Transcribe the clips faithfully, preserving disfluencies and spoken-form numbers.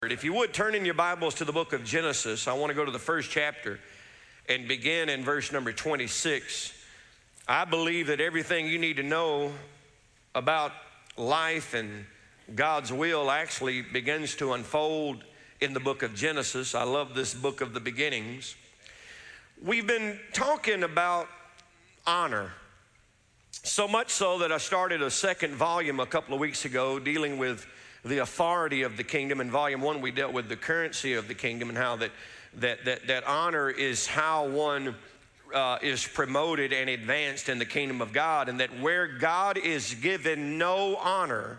If you would, turn in your Bibles to the book of Genesis. I want to go to the first chapter and begin in verse number twenty-six. I believe that everything you need to know about life and God's will actually begins to unfold in the book of Genesis. I love this book of the beginnings. We've been talking about honor, so much so that I started a second volume a couple of weeks ago dealing with the authority of the kingdom. In volume one, we dealt with the currency of the kingdom and how that that that, that honor is how one uh, is promoted and advanced in the kingdom of God, and that where God is given no honor,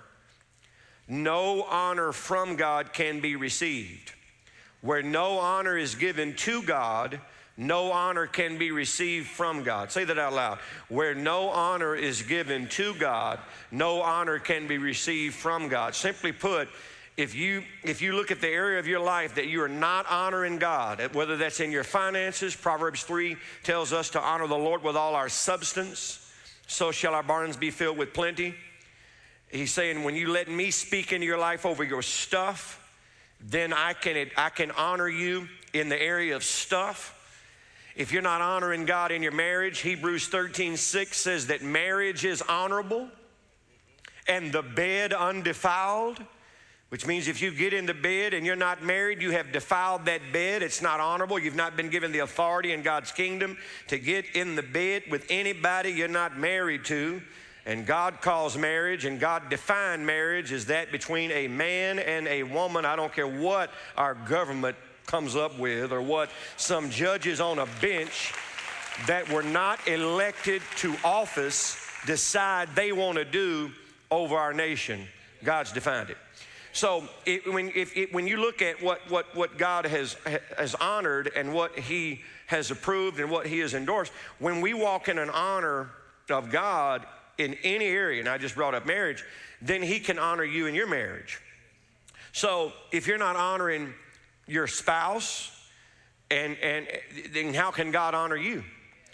no honor from God can be received. Where no honor is given to God, no honor can be received from God. Say that out loud. Where no honor is given to God, no honor can be received from God. Simply put, if you if you look at the area of your life that you are not honoring God, whether that's in your finances, Proverbs three tells us to honor the Lord with all our substance, so shall our barns be filled with plenty. He's saying, when you let me speak into your life over your stuff, then I can I can honor you in the area of stuff. If you're not honoring God in your marriage, Hebrews thirteen six says that marriage is honorable and the bed undefiled, which means if you get in the bed and you're not married, you have defiled that bed. It's not honorable. You've not been given the authority in God's kingdom to get in the bed with anybody you're not married to. And God calls marriage, and God defined marriage as that between a man and a woman. I don't care what our government comes up with or what some judges on a bench that were not elected to office decide they want to do over our nation. God's defined it. So it, when, if, it, when you look at what, what, what God has, has honored and what he has approved and what he has endorsed, when we walk in an honor of God in any area, and I just brought up marriage, then he can honor you in your marriage. So if you're not honoring your spouse, and and then how can God honor you?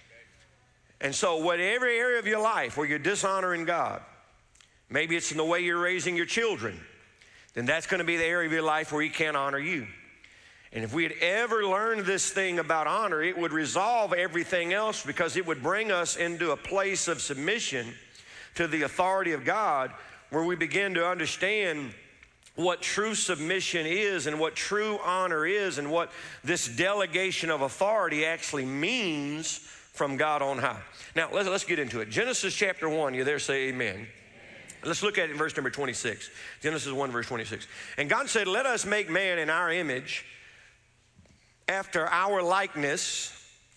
And so whatever area of your life where you're dishonoring God, maybe it's in the way you're raising your children, then that's going to be the area of your life where he can't honor you. And if we had ever learned this thing about honor, it would resolve everything else, because it would bring us into a place of submission to the authority of God, where we begin to understand what true submission is and what true honor is and what this delegation of authority actually means from God on high. Now, let's, let's get into it. Genesis chapter one, you there, say amen. Amen. Let's look at it in verse number twenty-six. Genesis one, verse twenty-six. And God said, let us make man in our image, after our likeness,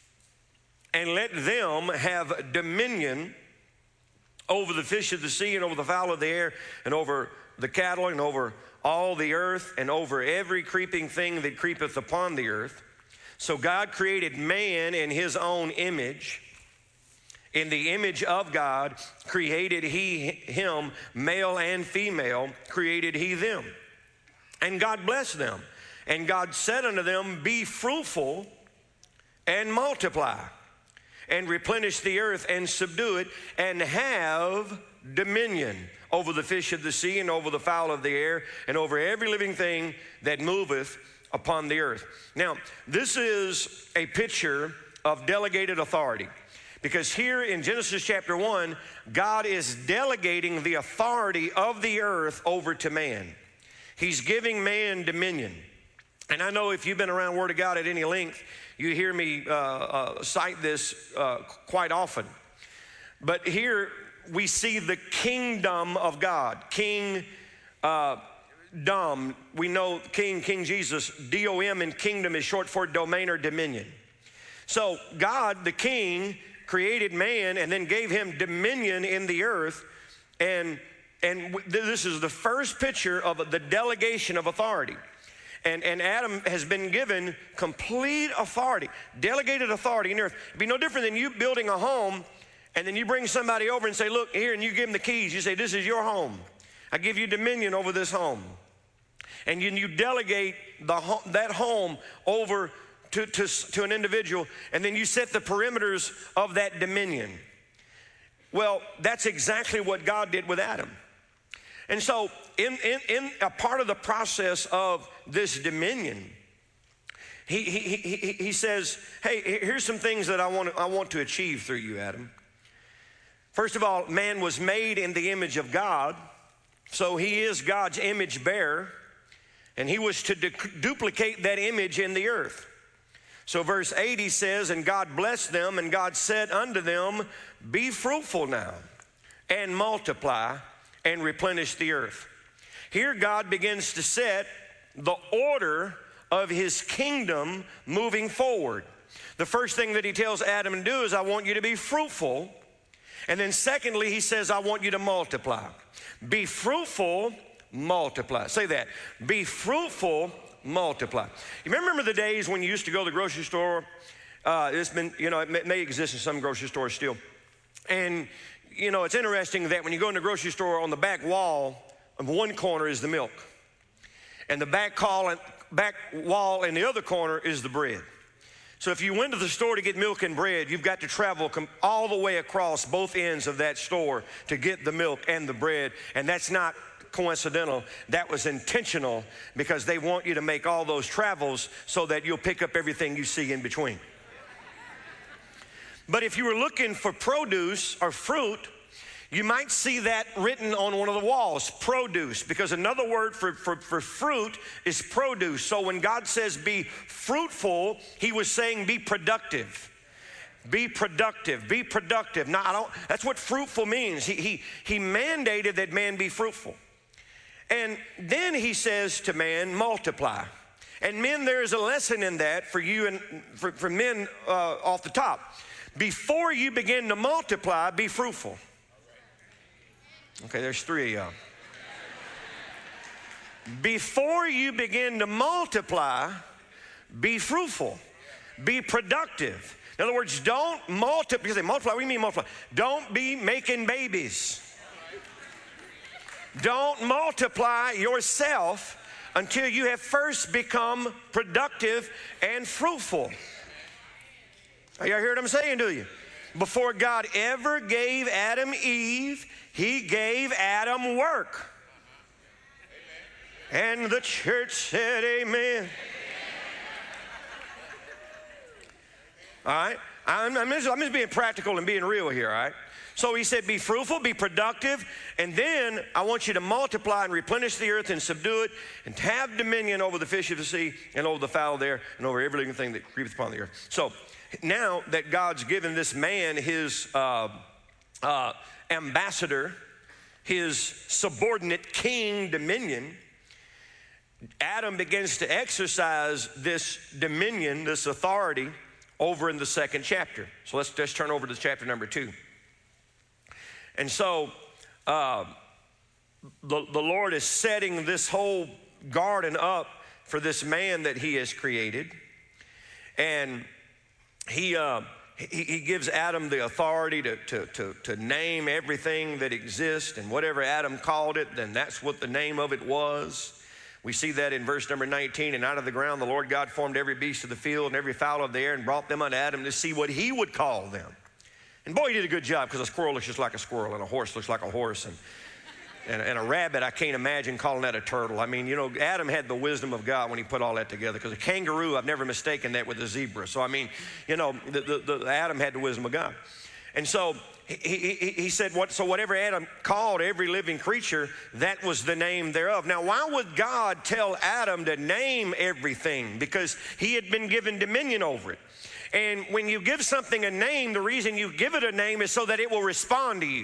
and let them have dominion over the fish of the sea and over the fowl of the air and over the cattle and over all the earth and over every creeping thing that creepeth upon the earth. So God created man in his own image. In the image of God created he him, male and female created he them. And God blessed them. And God said unto them, be fruitful and multiply, and replenish the earth and subdue it, and have dominion over the fish of the sea and over the fowl of the air and over every living thing that moveth upon the earth. Now, this is a picture of delegated authority, because here in Genesis chapter one, God is delegating the authority of the earth over to man. He's giving man dominion. And I know if you've been around Word of God at any length, you hear me uh, uh, cite this uh, quite often. But here we see the kingdom of God. King uh, Dom, we know King, King Jesus, D O M in kingdom is short for domain or dominion. So God, the king, created man and then gave him dominion in the earth. And, and this is the first picture of the delegation of authority. And, and Adam has been given complete authority, delegated authority in the earth. It'd be no different than you building a home, and then you bring somebody over and say, look, here, and you give them the keys. You say, this is your home. I give you dominion over this home. And you, you delegate the, that home over to, to, to an individual, and then you set the perimeters of that dominion. Well, that's exactly what God did with Adam. And so in, in, in a part of the process of this dominion, he, he, he, he says, hey, here's some things that I want, I want to achieve through you, Adam. First of all, man was made in the image of God, so he is God's image bearer, and he was to du- duplicate that image in the earth. So verse eighty says, and God blessed them, and God said unto them, be fruitful now, and multiply, and replenish the earth. Here God begins to set the order of his kingdom moving forward. The first thing that he tells Adam to do is, I want you to be fruitful. And then secondly, he says, I want you to multiply. Be fruitful, multiply. Say that. Be fruitful, multiply. You remember the days when you used to go to the grocery store? Uh, it's been, you know, it may, may exist in some grocery stores still. And, you know, it's interesting that when you go in the grocery store, on the back wall, of one corner is the milk. And the back, call, back wall in the other corner is the bread. So if you went to the store to get milk and bread, you've got to travel all the way across both ends of that store to get the milk and the bread. And that's not coincidental. That was intentional, because they want you to make all those travels so that you'll pick up everything you see in between. But if you were looking for produce or fruit, you might see that written on one of the walls, produce, because another word for, for, for fruit is produce. So when God says be fruitful, he was saying be productive. Be productive, be productive. Now, I don't, that's what fruitful means. He, he, he mandated that man be fruitful. And then he says to man, multiply. And men, there is a lesson in that for you and for, for men uh, off the top. Before you begin to multiply, be fruitful. Okay, there's three of y'all. Before you begin to multiply, be fruitful, be productive. In other words, don't multiply. You say multiply, what do you mean multiply? Don't be making babies. Don't multiply yourself until you have first become productive and fruitful. Are y'all hear what I'm saying to you? Before God ever gave Adam Eve, he gave Adam work. And the church said amen. All right? I'm, I'm, just, I'm just being practical and being real here, all right? So he said, be fruitful, be productive, and then I want you to multiply and replenish the earth and subdue it and have dominion over the fish of the sea and over the fowl there and over every living thing that creepeth upon the earth. So now that God's given this man his uh, uh, ambassador, his subordinate king dominion, Adam begins to exercise this dominion, this authority, over in the second chapter. So let's just turn over to chapter number two. And so uh, the, the Lord is setting this whole garden up for this man that he has created. And he, uh, he, he gives Adam the authority to, to, to, to name everything that exists. And whatever Adam called it, then that's what the name of it was. We see that in verse number nineteen. And out of the ground the Lord God formed every beast of the field and every fowl of the air and brought them unto Adam to see what he would call them. And boy, he did a good job, because a squirrel looks just like a squirrel, and a horse looks like a horse, and, and, and a rabbit, I can't imagine calling that a turtle. I mean, you know, Adam had the wisdom of God when he put all that together, because a kangaroo, I've never mistaken that with a zebra. So, I mean, you know, the, the, the Adam had the wisdom of God. And so he, he, he said, what, so whatever Adam called every living creature, that was the name thereof. Now, why would God tell Adam to name everything? Because he had been given dominion over it. And when you give something a name, the reason you give it a name is so that it will respond to you.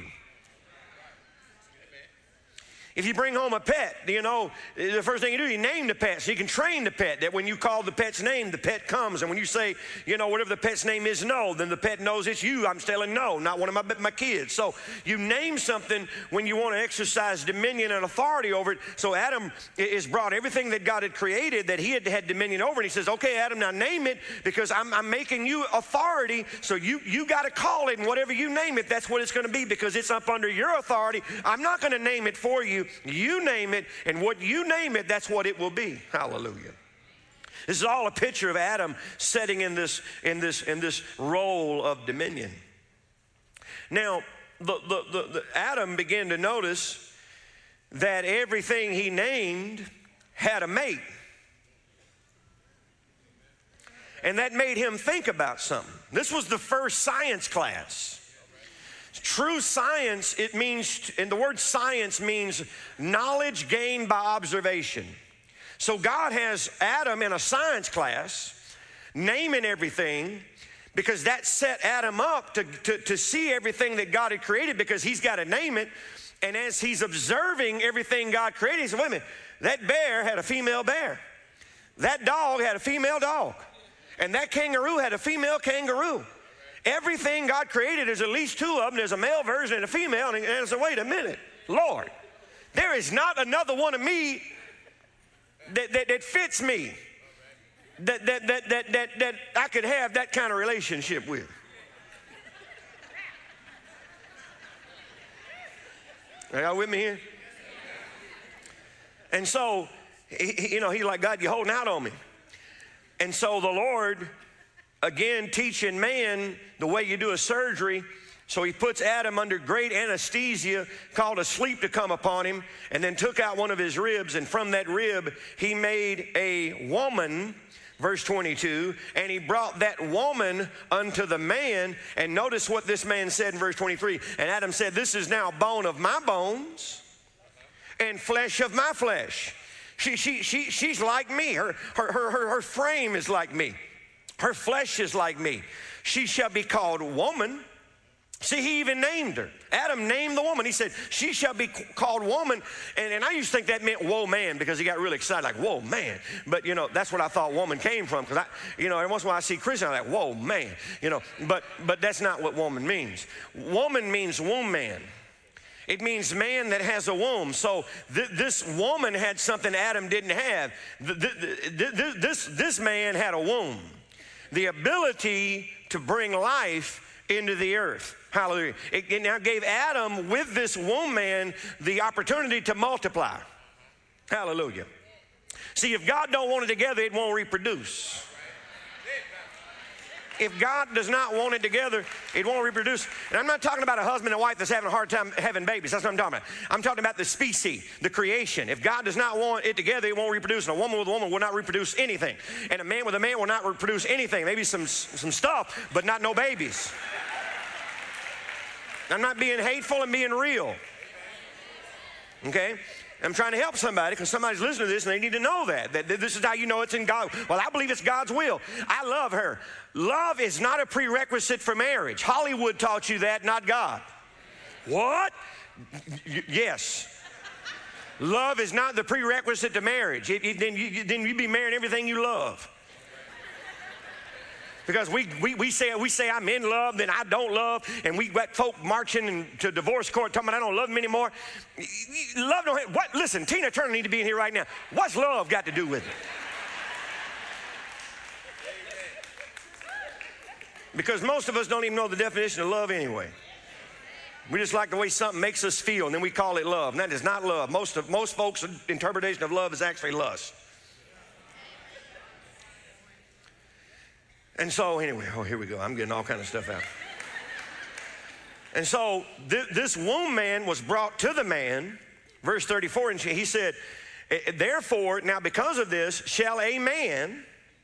If you bring home a pet, you know, the first thing you do, you name the pet so you can train the pet that when you call the pet's name, the pet comes. And when you say, you know, whatever the pet's name is, no, then the pet knows it's you. I'm telling no, not one of my, my kids. So you name something when you want to exercise dominion and authority over it. So Adam is brought everything that God had created that he had had dominion over. And he says, okay, Adam, now name it, because I'm, I'm making you authority. So you, you got to call it, and whatever you name it, that's what it's going to be, because it's up under your authority. I'm not going to name it for you. You name it, and what you name it, that's what it will be. Hallelujah. This is all a picture of Adam setting in this, in this, in this role of dominion. Now, the, the, the, the Adam began to notice that everything he named had a mate. And that made him think about something. This was the first science class. True science, it means, and the word science means knowledge gained by observation. So God has Adam in a science class, naming everything, because that set Adam up to, to, to see everything that God had created, because he's got to name it. And as he's observing everything God created, he said, wait a minute, that bear had a female bear. That dog had a female dog. And that kangaroo had a female kangaroo. Everything God created, there's at least two of them. There's a male version and a female. And I said, wait a minute, Lord, there is not another one of me that, that, that fits me, that, that, that, that, that, that I could have that kind of relationship with. Are y'all with me here? And so, he, you know, he's like, God, you're holding out on me. And so the Lord, again, teaching man the way you do a surgery. So he puts Adam under great anesthesia, called a sleep to come upon him, and then took out one of his ribs. And from that rib, he made a woman, verse twenty-two, and he brought that woman unto the man. And notice what this man said in verse twenty-three. And Adam said, this is now bone of my bones and flesh of my flesh. She, she, she, she's like me. Her, her, her, her frame is like me. Her flesh is like me. She shall be called woman. See, he even named her. Adam named the woman. He said, she shall be called woman. And, and I used to think that meant whoa, man, because he got really excited, like, whoa, man. But, you know, that's what I thought woman came from, because, I, you know, every once in a while I see Christians, I'm like, whoa, man. You know, but, but that's not what woman means. Woman means womb man. It means man that has a womb. So th this woman had something Adam didn't have. Th th th this, this man had a womb. The ability to bring life into the earth. Hallelujah. It, it now gave Adam, with this womb man, the opportunity to multiply. Hallelujah. See, if God don't want it together, it won't reproduce. If God does not want it together, it won't reproduce. And I'm not talking about a husband and wife that's having a hard time having babies. That's what I'm talking about. I'm talking about the species, the creation. If God does not want it together, it won't reproduce. And a woman with a woman will not reproduce anything. And a man with a man will not reproduce anything. Maybe some, some stuff, but not no babies. I'm not being hateful, I'm being real. Okay? I'm trying to help somebody, because somebody's listening to this and they need to know that, that this is how you know it's in God. Well, I believe it's God's will. I love her. Love is not a prerequisite for marriage. Hollywood taught you that, not God. What? Y yes. Love is not the prerequisite to marriage. It, it, then, you, then you'd be marrying everything you love. Because we, we, we, say, we say I'm in love, then I don't love, and we got folk marching in, to divorce court talking about I don't love him anymore. Love don't have, what? Listen, Tina Turner need to be in here right now. What's love got to do with it? Because most of us don't even know the definition of love anyway. We just like the way something makes us feel, and then we call it love. And that is not love. Most of most folks' interpretation of love is actually lust. And so anyway, oh, here we go. I'm getting all kind of stuff out. And so th this womb man was brought to the man, verse thirty-four, and he said, therefore, now because of this, shall a man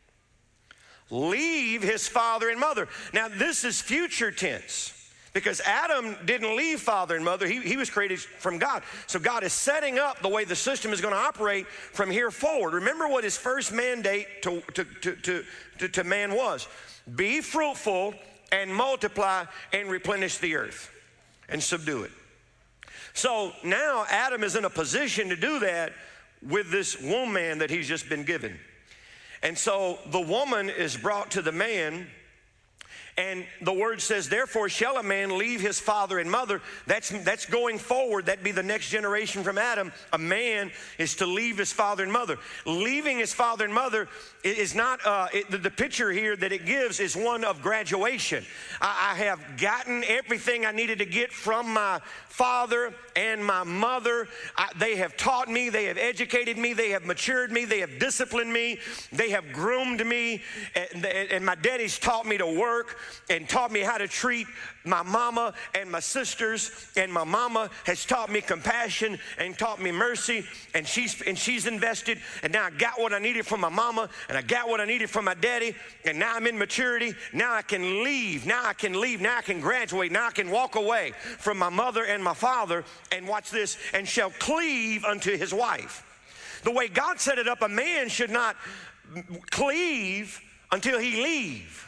leave his father and mother. Now this is future tense, because Adam didn't leave father and mother. He, he was created from God. So God is setting up the way the system is going to operate from here forward. Remember what his first mandate to, to, to, to, to, to man was. Be fruitful and multiply and replenish the earth and subdue it. So now Adam is in a position to do that with this womb man that he's just been given. And so the woman is brought to the man, and the word says, therefore shall a man leave his father and mother. That's, that's going forward. That'd be the next generation from Adam. A man is to leave his father and mother. Leaving his father and mother is not, uh, it, the, the picture here that it gives is one of graduation. I, I have gotten everything I needed to get from my father and my mother. I, they have taught me, they have educated me, they have matured me, they have disciplined me, they have groomed me, and, and my daddy's taught me to work. and taught me how to treat my mama and my sisters, and my mama has taught me compassion and taught me mercy, and she's and she's invested, and now I got what I needed from my mama, and I got what I needed from my daddy, and now I'm in maturity. Now I can leave. Now I can leave. Now I can graduate. Now I can walk away from my mother and my father, and watch this, and shall cleave unto his wife. The way God set it up, a man should not cleave until he leave.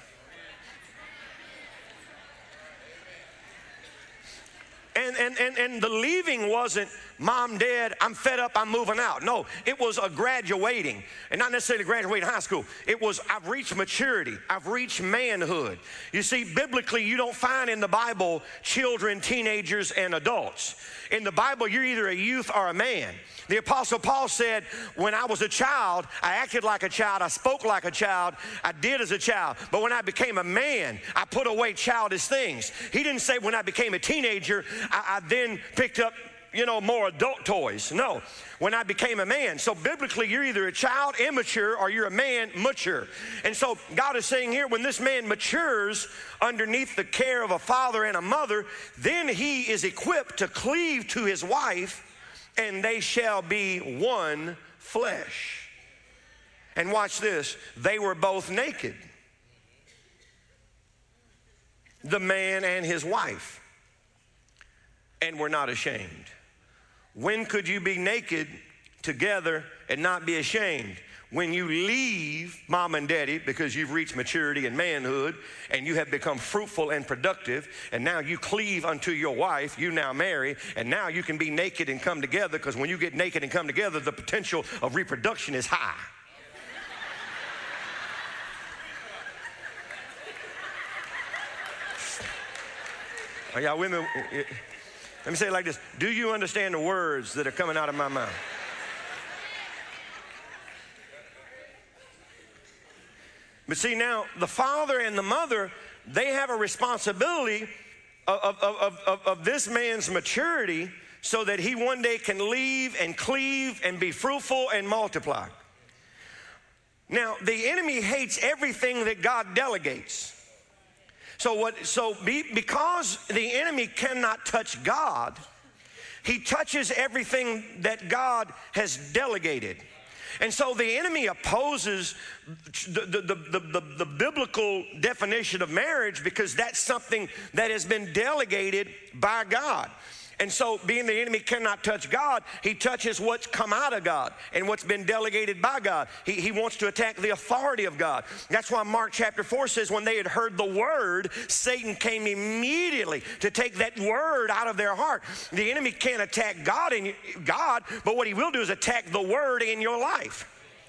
And, and, and, and the leaving wasn't, Mom, Dad, I'm fed up, I'm moving out. No, it was a graduating, and not necessarily graduating high school. It was, I've reached maturity. I've reached manhood. You see, biblically, you don't find in the Bible children, teenagers, and adults. In the Bible, you're either a youth or a man. The Apostle Paul said, when I was a child, I acted like a child, I spoke like a child, I did as a child. But when I became a man, I put away childish things. He didn't say when I became a teenager, I, I then picked up, you know, more adult toys. No, when I became a man. So biblically, you're either a child, immature, or you're a man, mature. And so God is saying here, when this man matures underneath the care of a father and a mother, then he is equipped to cleave to his wife, and they shall be one flesh. And watch this, they were both naked, the man and his wife, and were not ashamed. When could you be naked together and not be ashamed? When you leave mom and daddy because you've reached maturity and manhood, and you have become fruitful and productive, and now you cleave unto your wife, you now marry, and now you can be naked and come together, because when you get naked and come together, the potential of reproduction is high. Are y'all with me? Let me say it like this. Do you understand the words that are coming out of my mouth? But see, now, the father and the mother, they have a responsibility of, of, of, of, of this man's maturity, so that he one day can leave and cleave and be fruitful and multiply. Now, the enemy hates everything that God delegates. So what? So be, because the enemy cannot touch God, he touches everything that God has delegated. And so the enemy opposes the, the, the, the, the biblical definition of marriage, because that's something that has been delegated by God. And so being the enemy cannot touch God, he touches what's come out of God and what's been delegated by God. He, he wants to attack the authority of God. That's why Mark chapter four says, when they had heard the word, Satan came immediately to take that word out of their heart. The enemy can't attack God, in, God, but what he will do is attack the word in your life.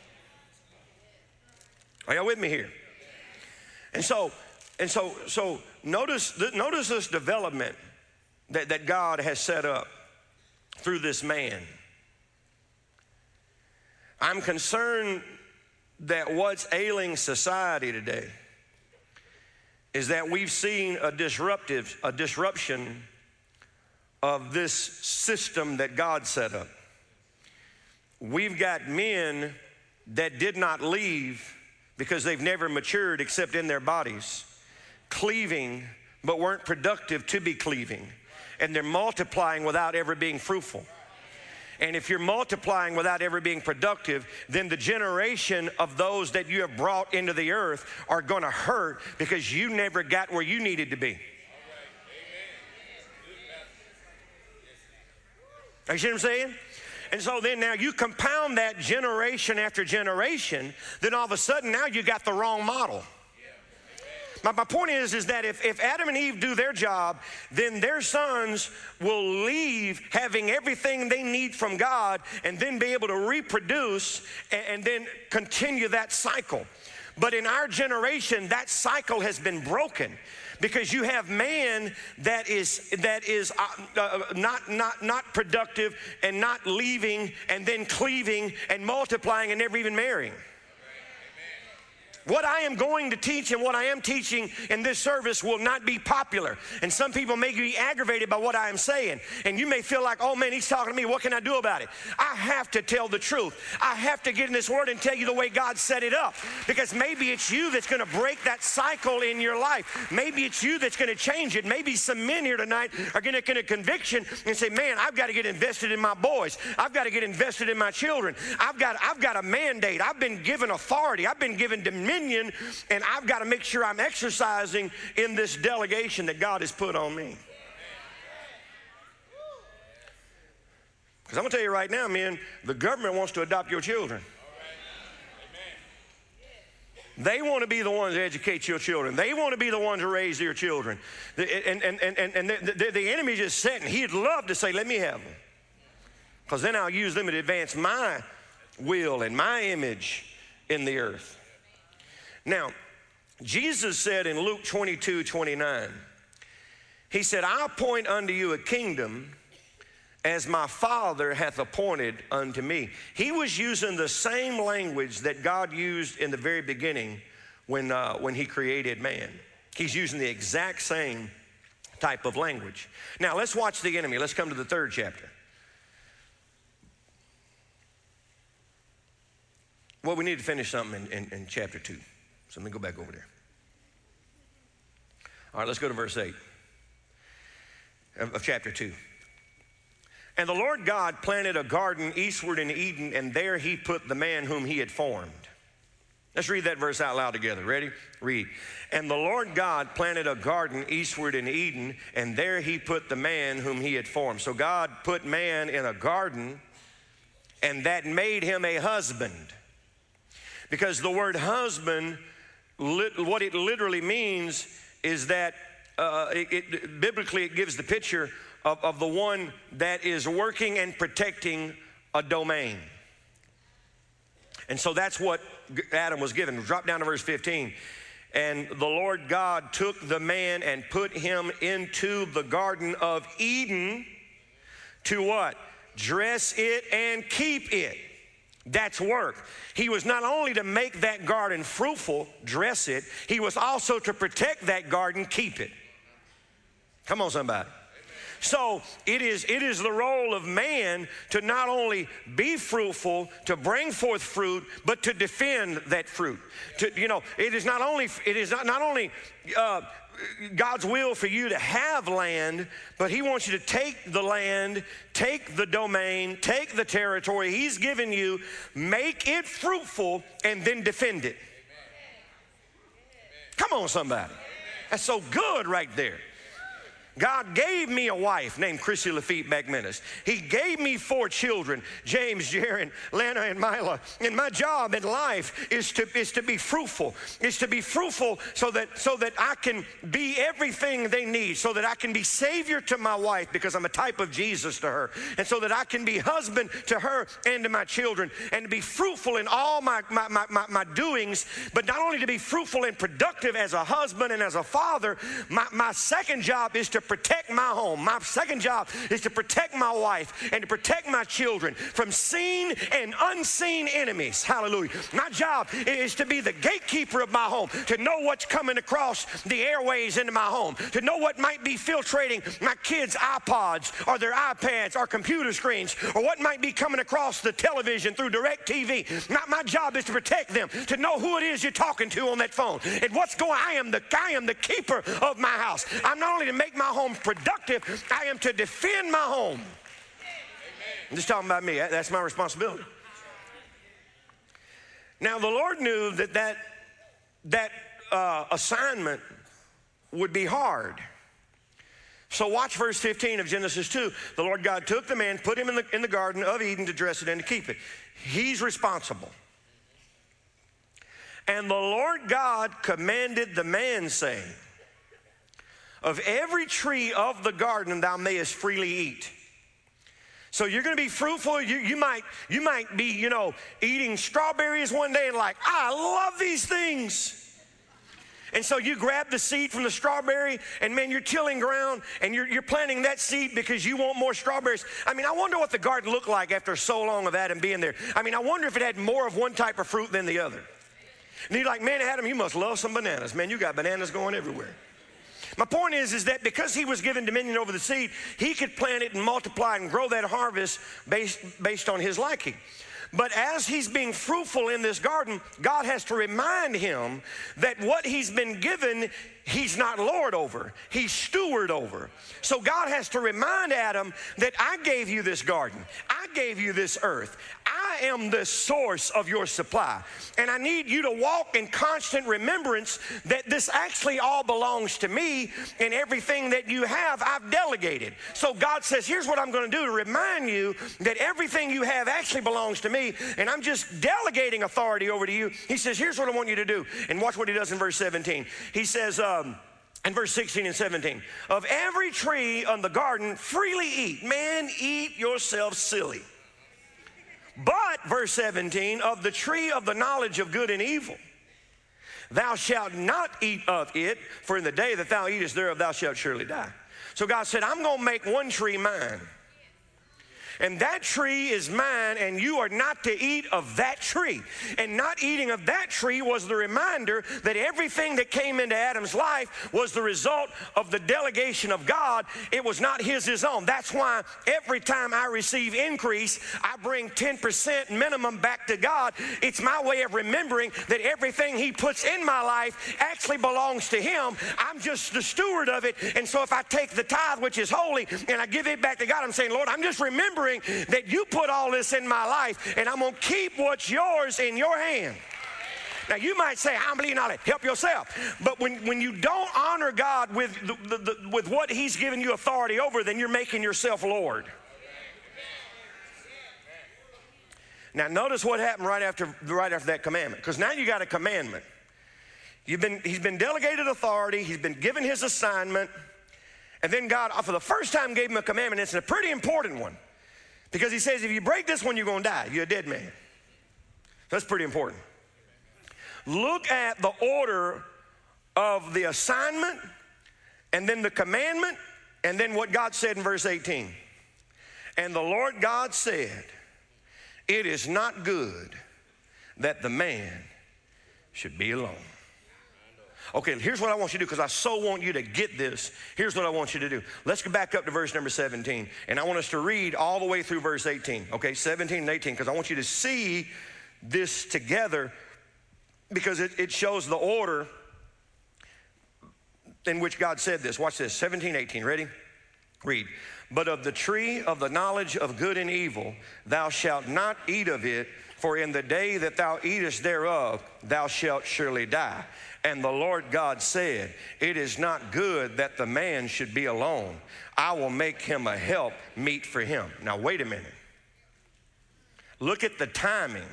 Are y'all with me here? And so, and so, so notice, notice this development That, that God has set up through this man. I'm concerned that what's ailing society today is that we've seen a disruptive, a disruption of this system that God set up. We've got men that did not leave because they've never matured except in their bodies, cleaving but weren't productive to be cleaving. And they're multiplying without ever being fruitful. And if you're multiplying without ever being productive, then the generation of those that you have brought into the earth are going to hurt, because you never got where you needed to be. You see what I'm saying? And so then now you compound that generation after generation, then all of a sudden now you got the wrong model. My, my point is, is that if, if Adam and Eve do their job, then their sons will leave having everything they need from God, and then be able to reproduce and, and then continue that cycle. But in our generation, that cycle has been broken, because you have man that is that is uh, uh, not not not productive and not leaving and then cleaving and multiplying and never even marrying. What I am going to teach and what I am teaching in this service will not be popular. And some people may be aggravated by what I am saying. And you may feel like, oh man, he's talking to me. What can I do about it? I have to tell the truth. I have to get in this word and tell you the way God set it up. Because maybe it's you that's going to break that cycle in your life. Maybe it's you that's going to change it. Maybe some men here tonight are going to get a conviction and say, man, I've got to get invested in my boys. I've got to get invested in my children. I've got, I've got a mandate. I've been given authority. I've been given dominion. And I've got to make sure I'm exercising in this delegation that God has put on me. Because I'm going to tell you right now, men, the government wants to adopt your children. They want to be the ones to educate your children. They want to be the ones to raise your children. And, and, and, and, and the, the, the enemy just sitting. He'd love to say, let me have them. Because then I'll use them to advance my will and my image in the earth. Now, Jesus said in Luke twenty-two twenty-nine, he said, I appoint unto you a kingdom as my Father hath appointed unto me. He was using the same language that God used in the very beginning when, uh, when he created man. He's using the exact same type of language. Now, let's watch the enemy. Let's come to the third chapter. Well, we need to finish something in, in, in chapter two. So let me go back over there. All right, let's go to verse eight of, of chapter two. And the Lord God planted a garden eastward in Eden, and there he put the man whom he had formed. Let's read that verse out loud together. Ready? Read. And the Lord God planted a garden eastward in Eden, and there he put the man whom he had formed. So God put man in a garden, and that made him a husband. Because the word husband, what it literally means is that uh, it, it, biblically it gives the picture of, of the one that is working and protecting a domain. And so that's what Adam was given. Drop down to verse fifteen. And the Lord God took the man and put him into the Garden of Eden to what? Dress it and keep it. That's work. He was not only to make that garden fruitful, dress it, he was also to protect that garden, keep it. Come on, somebody. So it is, it is the role of man to not only be fruitful, to bring forth fruit, but to defend that fruit. To, you know, it is not only, it is not, not only uh, God's will for you to have land, but he wants you to take the land, take the domain, take the territory he's given you, make it fruitful, and then defend it. Come on, somebody. That's so good right there. God gave me a wife named Chrissy Lafitte McManus. He gave me four children, James, Jaron, Lana, and Mila. And my job in life is to, is to be fruitful. Is to be fruitful so that, so that I can be everything they need, so that I can be Savior to my wife because I'm a type of Jesus to her, and so that I can be husband to her and to my children, and to be fruitful in all my, my, my, my, my doings, but not only to be fruitful and productive as a husband and as a father, my, my second job is to protect my home. My second job is to protect my wife and to protect my children from seen and unseen enemies. Hallelujah. My job is to be the gatekeeper of my home, to know what's coming across the airways into my home, to know what might be filtrating my kids' iPods or their iPads or computer screens, or what might be coming across the television through direct T V. My, my job is to protect them, to know who it is you're talking to on that phone and what's going. I am the I am the keeper of my house. I'm not only to make my home productive, I am to defend my home. I'm just talking about me. That's my responsibility. Now, the Lord knew that that, that uh, assignment would be hard. So watch verse fifteen of Genesis two. The Lord God took the man, put him in the, in the Garden of Eden to dress it and to keep it. He's responsible. And the Lord God commanded the man, saying, of every tree of the garden thou mayest freely eat. So you're going to be fruitful. You, you might you might be, you know, eating strawberries one day and like, I love these things. And so you grab the seed from the strawberry and, man, you're tilling ground and you're, you're planting that seed because you want more strawberries. I mean, I wonder what the garden looked like after so long of Adam being there. I mean, I wonder if it had more of one type of fruit than the other. And you're like, man, Adam, you must love some bananas. Man, you got bananas going everywhere. My point is, is that because he was given dominion over the seed, he could plant it and multiply and grow that harvest based, based on his liking. But as he's being fruitful in this garden, God has to remind him that what he's been given, he's not Lord over. He's steward over. So God has to remind Adam that I gave you this garden. I gave you this earth. I am the source of your supply. And I need you to walk in constant remembrance that this actually all belongs to me, and everything that you have, I've delegated. So God says, here's what I'm going to do to remind you that everything you have actually belongs to me, and I'm just delegating authority over to you. He says, here's what I want you to do. And watch what he does in verse seventeen. He says, um, in verse sixteen and seventeen, of every tree on the garden freely eat. Man, eat yourself silly. But, verse seventeen, of the tree of the knowledge of good and evil, thou shalt not eat of it, for in the day that thou eatest thereof, thou shalt surely die. So God said, I'm going to make one tree mine. And that tree is mine, and you are not to eat of that tree. And not eating of that tree was the reminder that everything that came into Adam's life was the result of the delegation of God. It was not his, his own. That's why every time I receive increase, I bring ten percent minimum back to God. It's my way of remembering that everything he puts in my life actually belongs to him. I'm just the steward of it. And so if I take the tithe, which is holy, and I give it back to God, I'm saying, Lord, I'm just remembering that you put all this in my life, and I'm going to keep what's yours in your hand. Now, you might say, I'm believing all that. Help yourself. But when, when you don't honor God with, the, the, the, with what he's given you authority over, then you're making yourself Lord. Now, notice what happened right after, right after that commandment, because now you got a commandment. You've been, he's been delegated authority. He's been given his assignment. And then God, for the first time, gave him a commandment. It's a pretty important one. Because he says, if you break this one, you're going to die. You're a dead man. That's pretty important. Look at the order of the assignment, and then the commandment, and then what God said in verse eighteen. And the Lord God said, it is not good that the man should be alone. Okay, here's what I want you to do, because I so want you to get this. Here's what I want you to do. Let's go back up to verse number seventeen. And I want us to read all the way through verse eighteen. Okay, seventeen and eighteen, because I want you to see this together, because it, it shows the order in which God said this. Watch this, seventeen, eighteen, ready? Read. But of the tree of the knowledge of good and evil, thou shalt not eat of it, for in the day that thou eatest thereof, thou shalt surely die. And the Lord God said, it is not good that the man should be alone. I will make him a help meet for him. Now, wait a minute. Look at the timing.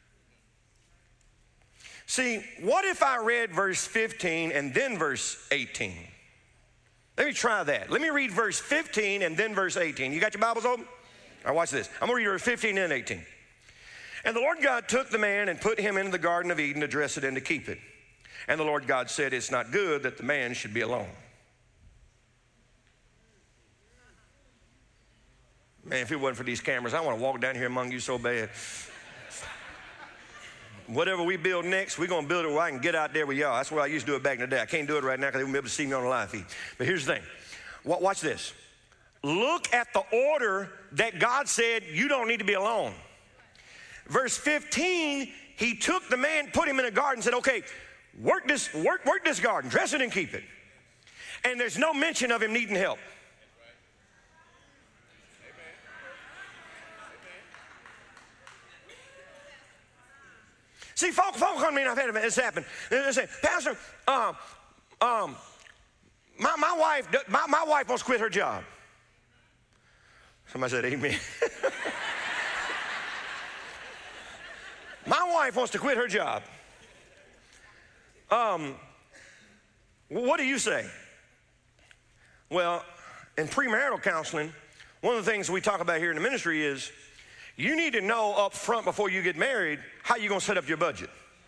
See, what if I read verse fifteen and then verse eighteen? Let me try that. Let me read verse fifteen and then verse eighteen. You got your Bibles open? All right, watch this. I'm going to read verse fifteen and eighteen. And the Lord God took the man and put him into the Garden of Eden to dress it and to keep it. And the Lord God said, it's not good that the man should be alone. Man, if it wasn't for these cameras, I want to walk down here among you so bad. Whatever we build next, we're going to build it where I can get out there with y'all. That's where I used to do it back in the day. I can't do it right now because they won't be able to see me on the live feed. But here's the thing. Watch this. Look at the order that God said you don't need to be alone. Verse fifteen, he took the man, put him in a garden, and said, okay, work this, work, work this garden, dress it and keep it. And there's no mention of him needing help. See, folk, folk come to me, and I've had this happen. They say, Pastor, um, um, my, my, wife, my, my wife wants to quit her job. Somebody said amen. My wife wants to quit her job. Um, what do you say? Well, in premarital counseling, one of the things we talk about here in the ministry is you need to know up front before you get married how you're going to set up your budget.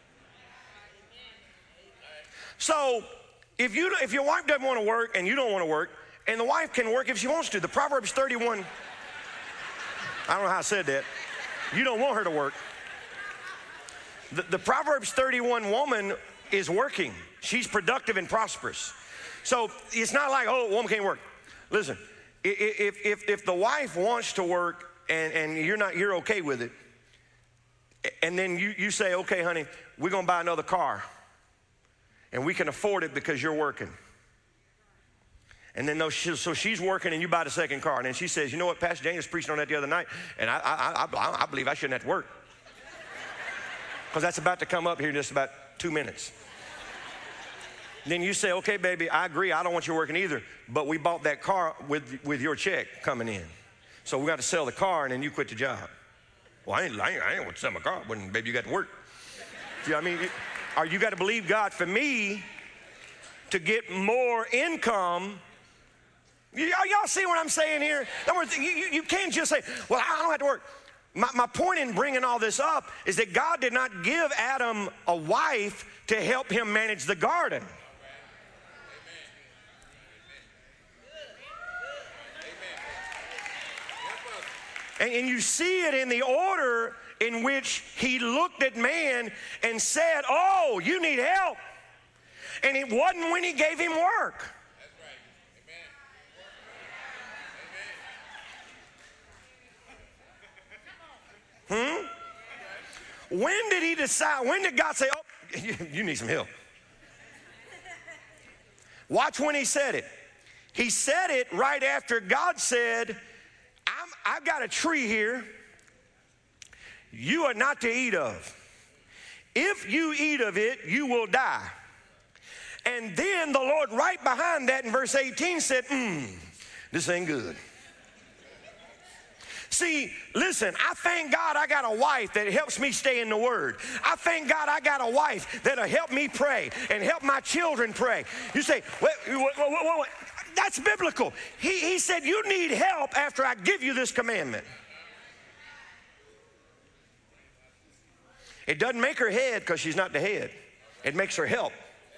So if, you, if your wife doesn't want to work and you don't want to work, and the wife can work if she wants to, the Proverbs thirty-one, I don't know how I said that. You don't want her to work. the, the Proverbs thirty-one woman is working. She's productive and prosperous. So it's not like, oh, a woman can't work. Listen, if, if, if the wife wants to work and, and you're not, you're okay with it, and then you, you say, okay, honey, we're going to buy another car, and we can afford it because you're working. And then, so she's working and you buy the second car. And then she says, you know what, Pastor James was preaching on that the other night, and I, I, I, I believe I shouldn't have to work. Because that's about to come up here in just about two minutes. Then you say, okay, baby, I agree. I don't want you working either. But we bought that car with, with your check coming in. So we got to sell the car, and then you quit the job. Well, I ain't, I ain't, I ain't want to sell my car. When, baby, you got to work. See what I mean? Or you got to believe God for me to get more income. Y'all see what I'm saying here? In other words, you, you can't just say, well, I don't have to work. My, my point in bringing all this up is that God did not give Adam a wife to help him manage the garden. And, and you see it in the order in which he looked at man and said, oh, you need help. And it wasn't when he gave him work. Hmm? When did he decide? When did God say, oh, you, you need some help? Watch when he said it. He said it right after God said, I'm, I've got a tree here you are not to eat of. If you eat of it, you will die. And then the Lord right behind that in verse eighteen said, hmm, this ain't good. See, listen, I thank God I got a wife that helps me stay in the Word. I thank God I got a wife that'll help me pray and help my children pray. You say, wait, wait, wait, wait, wait. That's biblical. He, he said, you need help after I give you this commandment. It doesn't make her head because she's not the head. It makes her help.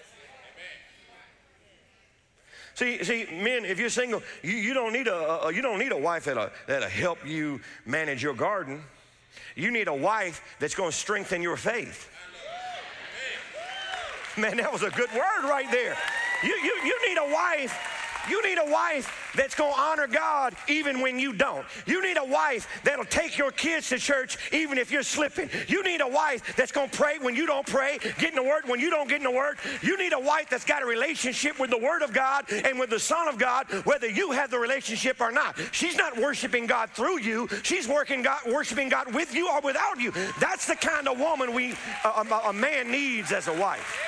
See, see, men, if you're single, you, you don't need a, a you don't need a wife that'll, that'll help you manage your garden. You need a wife that's going to strengthen your faith. Man, that was a good word right there. You, you, you need a wife. You need a wife that's going to honor God even when you don't. You need a wife that'll take your kids to church even if you're slipping. You need a wife that's going to pray when you don't pray, get in the Word when you don't get in the Word. You need a wife that's got a relationship with the Word of God and with the Son of God, whether you have the relationship or not. She's not worshiping God through you. She's working God, worshiping God with you or without you. That's the kind of woman we a, a, a man needs as a wife.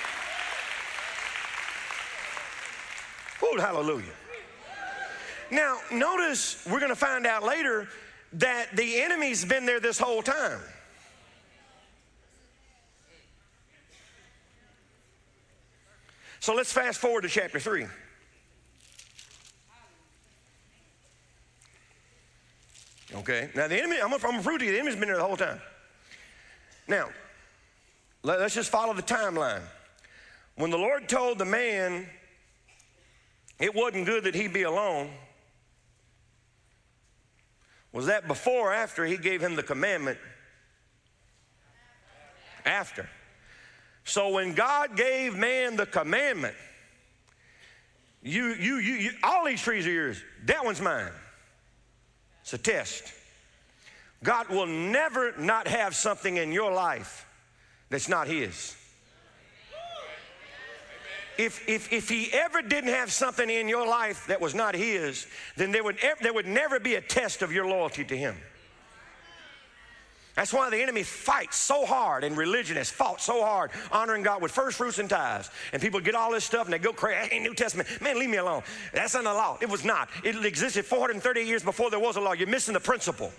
Oh, hallelujah. Now, notice we're going to find out later that the enemy's been there this whole time. So let's fast forward to chapter three. Okay, now the enemy, I'm going to prove to you, the enemy's been there the whole time. Now, let's just follow the timeline. When the Lord told the man it wasn't good that he be alone, was that before or after he gave him the commandment? After. So when God gave man the commandment, you, you, you, you, all these trees are yours. That one's mine. It's a test. God will never not have something in your life that's not his. If, if, if he ever didn't have something in your life that was not his, then there would, ever, there would never be a test of your loyalty to him. That's why the enemy fights so hard, and religion has fought so hard, honoring God with first fruits and tithes. And people get all this stuff and they go crazy. Hey, New Testament, man, leave me alone. That's not a law. It was not. It existed four hundred thirty years before there was a law. You're missing the principle.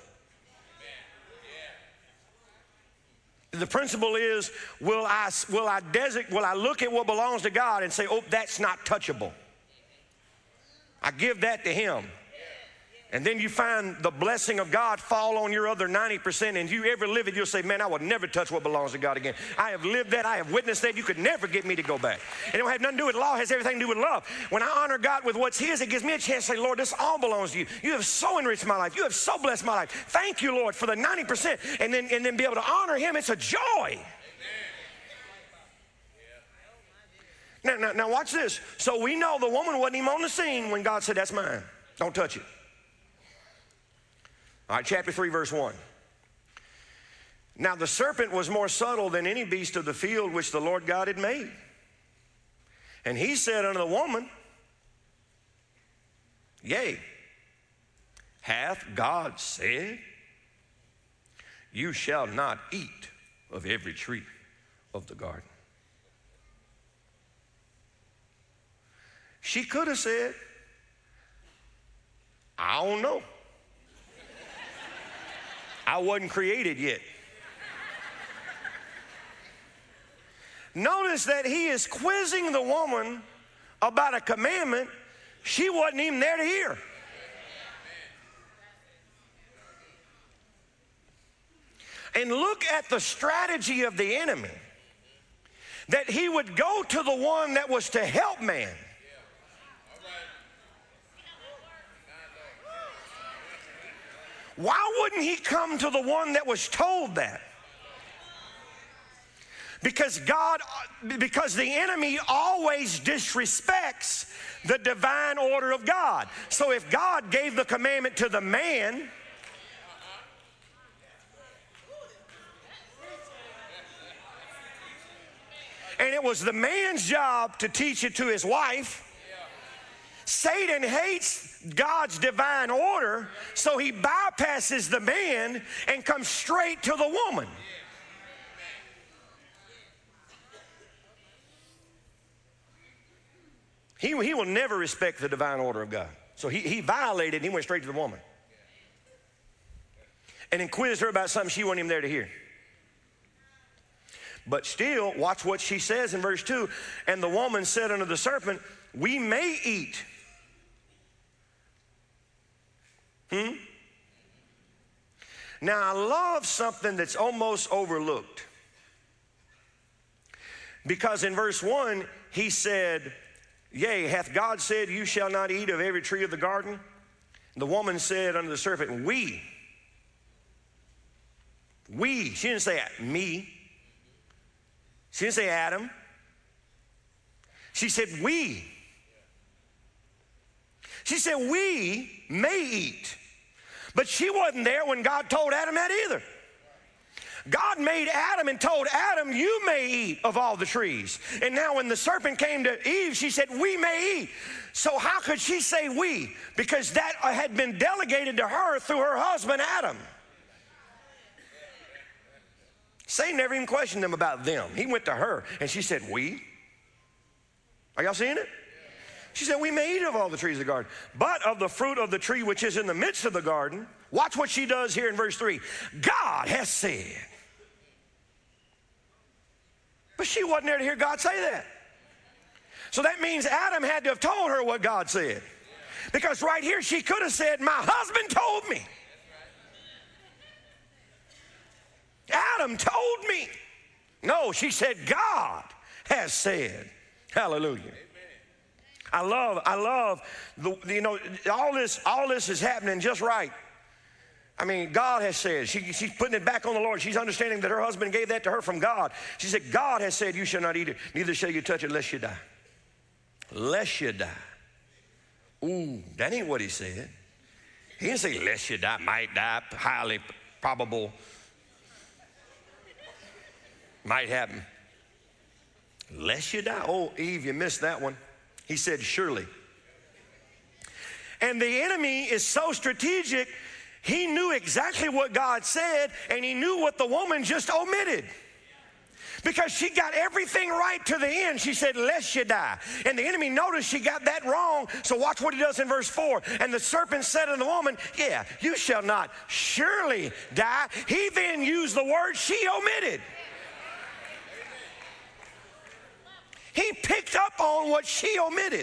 The principle is, will I, will I designate, will I look at what belongs to God and say, oh, that's not touchable. I give that to him. And then you find the blessing of God fall on your other ninety percent, and if you ever live it, you'll say, man, I will never touch what belongs to God again. I have lived that. I have witnessed that. You could never get me to go back. It don't have nothing to do with law. It has everything to do with love. When I honor God with what's his, it gives me a chance to say, Lord, this all belongs to you. You have so enriched my life. You have so blessed my life. Thank you, Lord, for the ninety percent. And then, and then be able to honor him. It's a joy. Now, now, now watch this. So we know the woman wasn't even on the scene when God said, that's mine. Don't touch it. All right, chapter three, verse one. Now the serpent was more subtle than any beast of the field which the Lord God had made. And he said unto the woman, yea, hath God said, you shall not eat of every tree of the garden? She could have said, I don't know. I wasn't created yet. Notice that he is quizzing the woman about a commandment she wasn't even there to hear. And look at the strategy of the enemy, that he would go to the one that was to help man. Why wouldn't he come to the one that was told that? Because God, because the enemy always disrespects the divine order of God. So if God gave the commandment to the man, and it was the man's job to teach it to his wife, Satan hates God's divine order, so he bypasses the man and comes straight to the woman. He, he will never respect the divine order of God. So he, he violated and he went straight to the woman. And then quizzed her about something she wasn't even there to hear. But still, watch what she says in verse two. And the woman said unto the serpent, we may eat. Hmm? Now, I love something that's almost overlooked. Because in verse one, he said, yea, hath God said, you shall not eat of every tree of the garden? The woman said unto the serpent, we. We. She didn't say me. She didn't say Adam. She said we. She said we may eat. But she wasn't there when God told Adam that either. God made Adam and told Adam, you may eat of all the trees. And now when the serpent came to Eve, she said, we may eat. So how could she say we? Because that had been delegated to her through her husband, Adam. Satan never even questioned them about them. He went to her and she said, we? Are y'all seeing it? She said, we may eat of all the trees of the garden, but of the fruit of the tree which is in the midst of the garden. Watch what she does here in verse three. God has said. But she wasn't there to hear God say that. So that means Adam had to have told her what God said. Because right here she could have said, my husband told me. Adam told me. No, she said, God has said. Hallelujah. I love, I love, the, you know, all this, all this is happening just right. I mean, God has said, she, she's putting it back on the Lord. She's understanding that her husband gave that to her from God. She said, God has said, you shall not eat it, neither shall you touch it lest you die. Lest you die. Ooh, that ain't what he said. He didn't say lest you die, might die, highly probable, might happen. Lest you die. Oh, Eve, you missed that one. He said, surely. And the enemy is so strategic, he knew exactly what God said, and he knew what the woman just omitted. Because she got everything right to the end. She said, lest you die. And the enemy noticed she got that wrong, so watch what he does in verse four. And the serpent said to the woman, yeah, you shall not surely die. He then used the word she omitted. He picked up on what she omitted.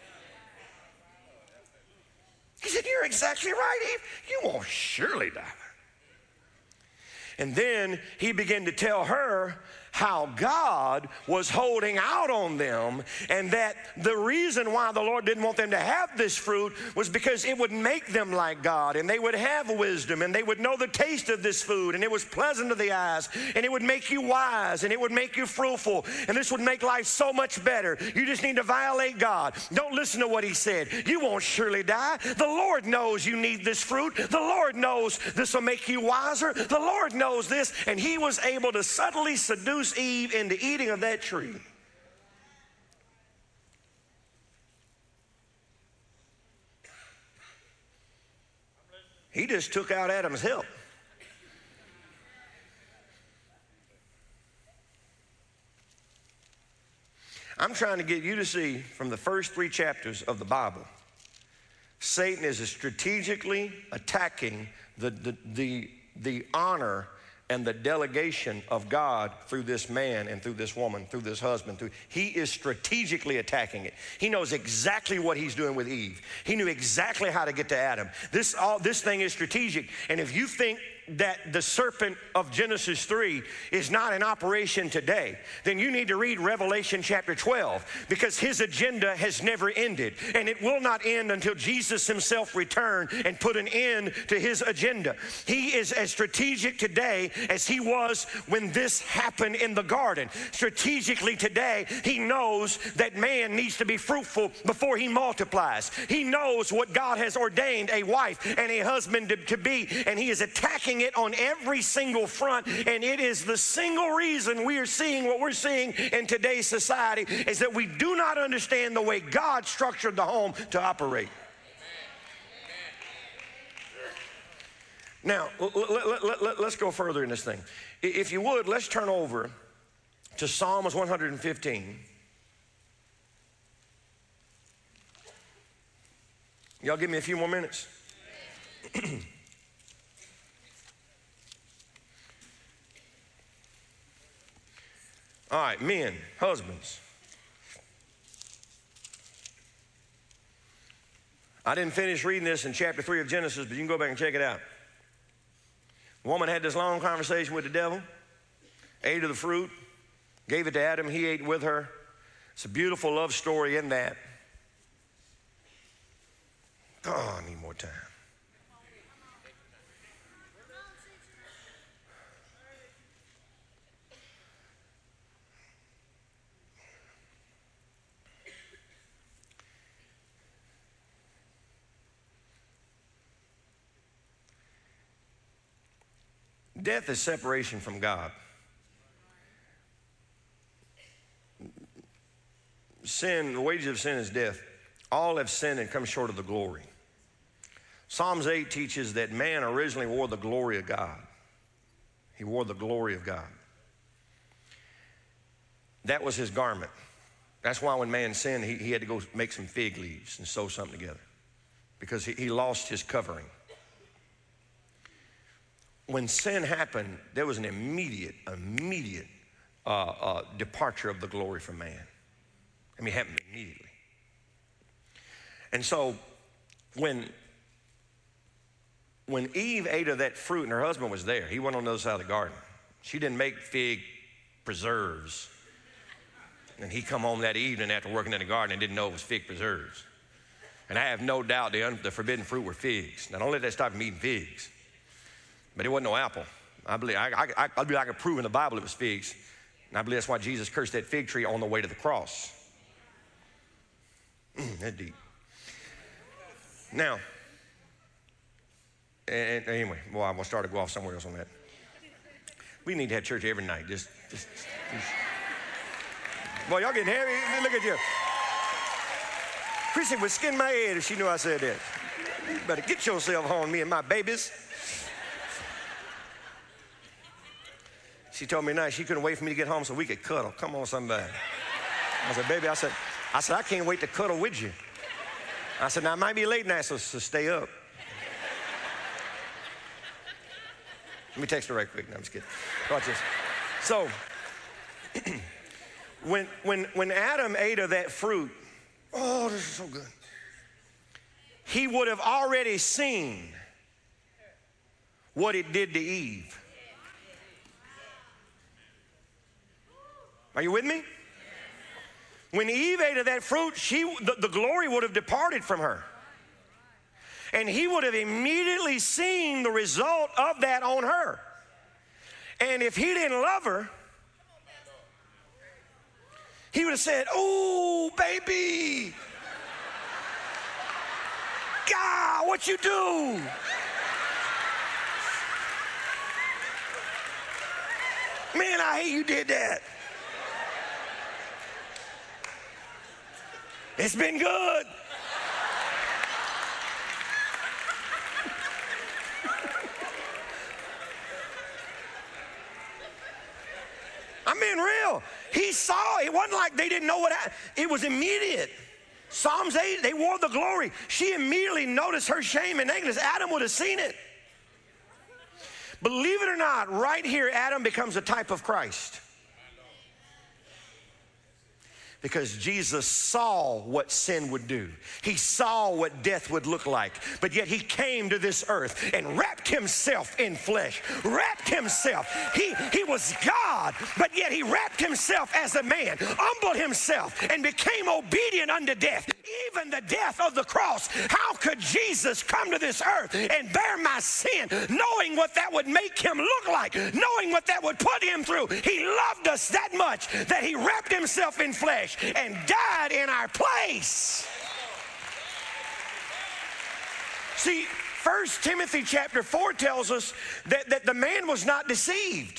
He said, you're exactly right, Eve. You won't surely die. And then he began to tell her how God was holding out on them, and that the reason why the Lord didn't want them to have this fruit was because it would make them like God, and they would have wisdom, and they would know the taste of this food, and it was pleasant to the eyes, and it would make you wise, and it would make you fruitful, and this would make life so much better. You just need to violate God. Don't listen to what he said. You won't surely die. The Lord knows you need this fruit. The Lord knows this will make you wiser. The Lord knows this, and he was able to subtly seduce Eve into eating of that tree. He just took out Adam's help. I'm trying to get you to see from the first three chapters of the Bible, Satan is strategically attacking the, the, the, the honor and the delegation of God through this man and through this woman, through this husband. Through, he is strategically attacking it. He knows exactly what he's doing with Eve. He knew exactly how to get to Adam. This, all, this thing is strategic. And if you think that the serpent of Genesis three is not in operation today, then you need to read Revelation chapter twelve, because his agenda has never ended, and it will not end until Jesus himself return and put an end to his agenda. He is as strategic today as he was when this happened in the garden. Strategically today, he knows that man needs to be fruitful before he multiplies. He knows what God has ordained a wife and a husband to, to be, and he is attacking it on every single front. And it is the single reason we are seeing what we're seeing in today's society, is that we do not understand the way God structured the home to operate. Now, let, let, let, let, let's go further in this thing. If you would, let's turn over to Psalms one hundred fifteen. Y'all give me a few more minutes? All right, men, husbands. I didn't finish reading this in chapter three of Genesis, but you can go back and check it out. The woman had this long conversation with the devil, ate of the fruit, gave it to Adam, he ate with her. It's a beautiful love story in that. Oh, I need more time. Death is separation from God. Sin, the wages of sin is death. All have sinned and come short of the glory. Psalms eight teaches that man originally wore the glory of God. He wore the glory of God. That was his garment. That's why when man sinned, he, he had to go make some fig leaves and sew something together, because he, he lost his covering. When sin happened, there was an immediate, immediate uh, uh, departure of the glory from man. I mean, it happened immediately. And so when, when Eve ate of that fruit and her husband was there, he went on the other side of the garden. She didn't make fig preserves. And he come home that evening after working in the garden and didn't know it was fig preserves. And I have no doubt the, un- the forbidden fruit were figs. Now, don't let that stop him eating figs. But it wasn't no apple. I believe I, I, I believe I could prove in the Bible it was figs. And I believe that's why Jesus cursed that fig tree on the way to the cross. Mm, that's deep. Now, and, and anyway, well, I'm going to start to go off somewhere else on that. We need to have church every night. Just, just, just. Boy, y'all getting heavy. Look at you. Chrissy would skin my head if she knew I said that. You better get yourself on me and my babies. She told me tonight she couldn't wait for me to get home so we could cuddle. Come on, somebody. I said, baby, I said, I said, I can't wait to cuddle with you. I said, now it might be late night, so, so stay up. Let me text her right quick. No, I'm just kidding. Watch this. So, when, when, when Adam ate of that fruit, oh, this is so good. He would have already seen what it did to Eve. Are you with me? When Eve ate of that fruit, she, the, the glory would have departed from her. And he would have immediately seen the result of that on her. And if he didn't love her, he would have said, "Oh, baby, God, what you do?" "Man, I hate you did that. It's been good." I'm being real. He saw. It wasn't like they didn't know what happened. It was immediate. Psalms eight, they wore the glory. She immediately noticed her shame and nakedness. Adam would have seen it. Believe it or not, right here, Adam becomes a type of Christ. Because Jesus saw what sin would do. He saw what death would look like. But yet he came to this earth and wrapped himself in flesh. Wrapped himself. He, he was God, but yet he wrapped himself as a man. Humbled himself and became obedient unto death. Even the death of the cross. How could Jesus come to this earth and bear my sin, knowing what that would make him look like, knowing what that would put him through? He loved us that much that he wrapped himself in flesh and died in our place. See, First Timothy chapter four tells us that, that the man was not deceived.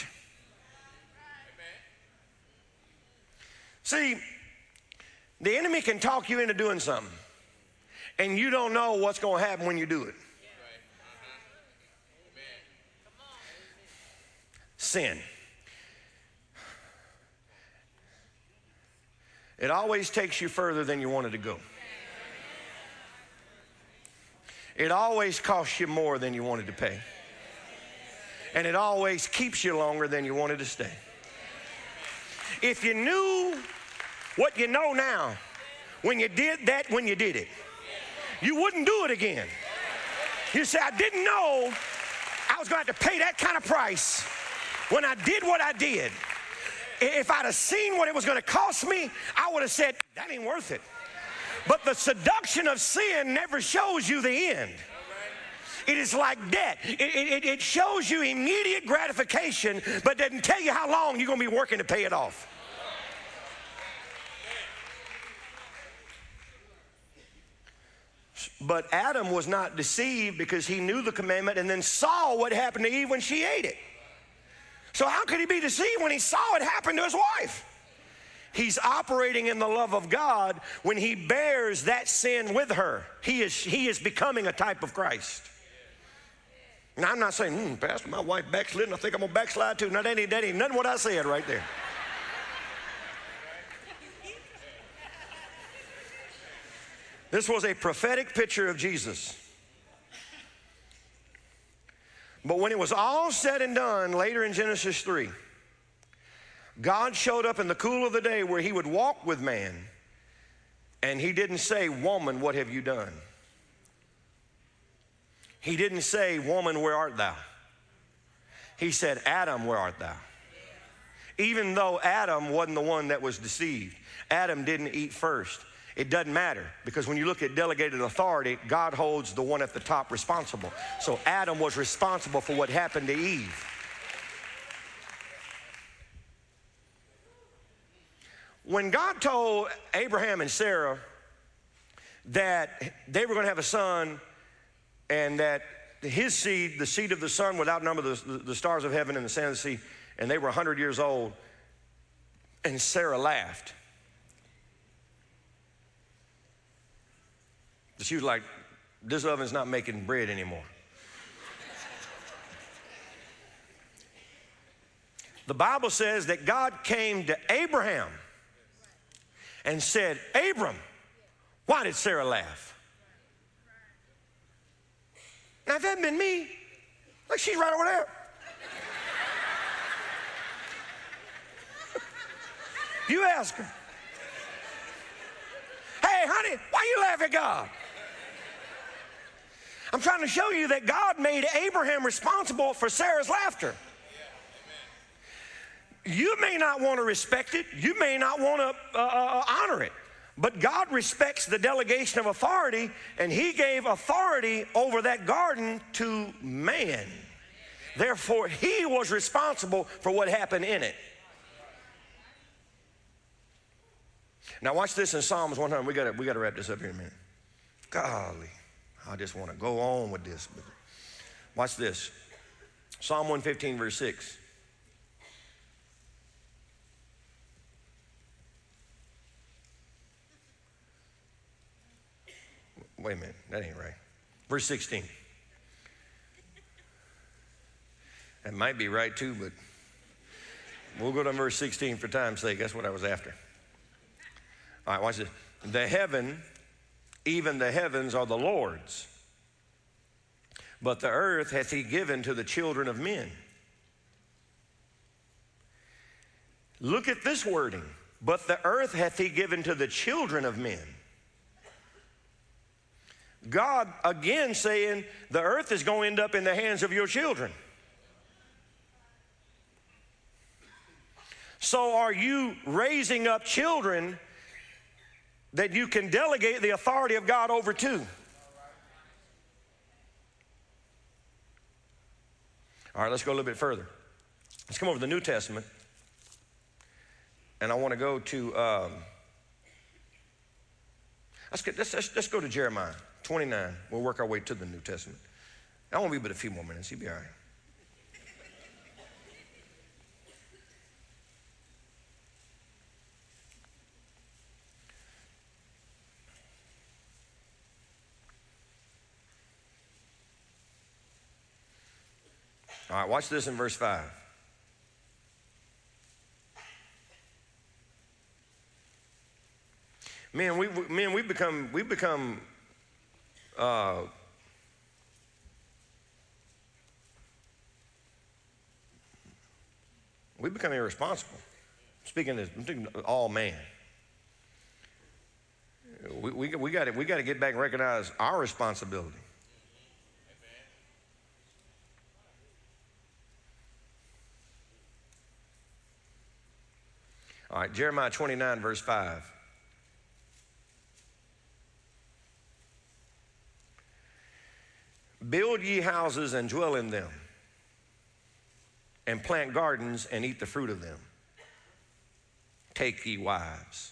See, the enemy can talk you into doing something, and you don't know what's going to happen when you do it. Sin. It always takes you further than you wanted to go. It always costs you more than you wanted to pay. And it always keeps you longer than you wanted to stay. If you knew what you know now, when you did that, when you did it, you wouldn't do it again. You say, "I didn't know I was going to have to pay that kind of price when I did what I did. If I'd have seen what it was going to cost me, I would have said, that ain't worth it." But the seduction of sin never shows you the end. It is like debt. It, it, it shows you immediate gratification, but doesn't tell you how long you're going to be working to pay it off. But Adam was not deceived because he knew the commandment and then saw what happened to Eve when she ate it. So how could he be deceived when he saw it happen to his wife? He's operating in the love of God when he bears that sin with her. He is, he is becoming a type of Christ. Now, I'm not saying, hmm, Pastor, my wife backslidden. I think I'm going to backslide too. No, that ain't, that ain't nothing what I said right there. This was a prophetic picture of Jesus. But when it was all said and done, later in Genesis three, God showed up in the cool of the day where he would walk with man, and he didn't say, "Woman, what have you done?" He didn't say, "Woman, where art thou?" He said, "Adam, where art thou?" Even though Adam wasn't the one that was deceived. Adam didn't eat first. It doesn't matter, because when you look at delegated authority, God holds the one at the top responsible. So Adam was responsible for what happened to Eve. When God told Abraham and Sarah that they were going to have a son and that his seed, the seed of the son, would outnumber the, the, the stars of heaven and the sand of the sea, and they were one hundred years old, and Sarah laughed. She was like, "This oven's not making bread anymore." The Bible says that God came to Abraham and said, "Abram, why did Sarah laugh?" Now, if that had been me, like, she's right over there. You ask her, "Hey, honey, why you laugh at God?" I'm trying to show you that God made Abraham responsible for Sarah's laughter. You may not want to respect it. You may not want to uh, uh, honor it. But God respects the delegation of authority, and he gave authority over that garden to man. Therefore, he was responsible for what happened in it. Now watch this in Psalms one hundred. We got we got to wrap this up here in a minute. Golly, I just want to go on with this. Watch this. Psalm one fifteen, verse six. Wait a minute, that ain't right. Verse sixteen. That might be right too, but we'll go to verse sixteen for time's sake. That's what I was after. All right, watch this. The heaven, even the heavens are the Lord's, but the earth hath he given to the children of men. Look at this wording. But the earth hath he given to the children of men. God again saying the earth is going to end up in the hands of your children. So are you raising up children that you can delegate the authority of God over to? All right, let's go a little bit further. Let's come over to the New Testament. And I want to go to, um, let's, get, let's, let's, let's go to Jeremiah twenty-nine. We'll work our way to the New Testament. I won't be but a few more minutes. You'll be all right. All right, watch this in verse five. Man, we, we man, we've become we've become uh, we become irresponsible. Speaking as all man, we we we got to we got to get back and recognize our responsibility. All right, Jeremiah twenty-nine, verse five. Build ye houses and dwell in them, and plant gardens and eat the fruit of them. Take ye wives.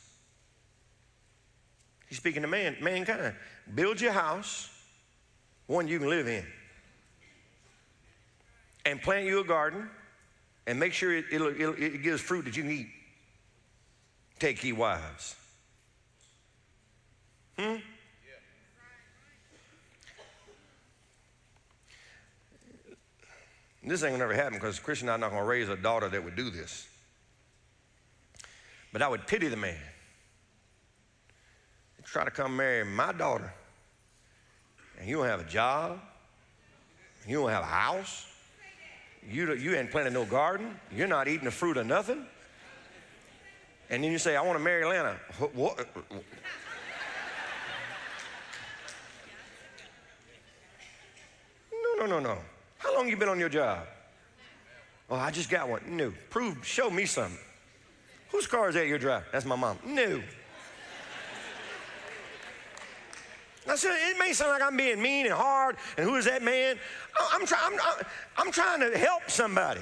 He's speaking to man, mankind. Build your house, one you can live in, and plant you a garden, and make sure it, it'll, it'll, it gives fruit that you can eat. Take ye wives. Hmm? This ain't gonna never happen because Christian and I are not gonna raise a daughter that would do this. But I would pity the man. Try to come marry my daughter, and you don't have a job, you don't have a house, you, you ain't planted no garden, you're not eating the fruit of nothing. And then you say, I want to marry Atlanta. What? No, no, no, no. How long you been on your job? Oh, I just got one. No. Prove, show me something. Whose car is that you're driving? That's my mom. No. I said, it may sound like I'm being mean and hard, and who is that man? I'm, try, I'm, I'm trying to help somebody.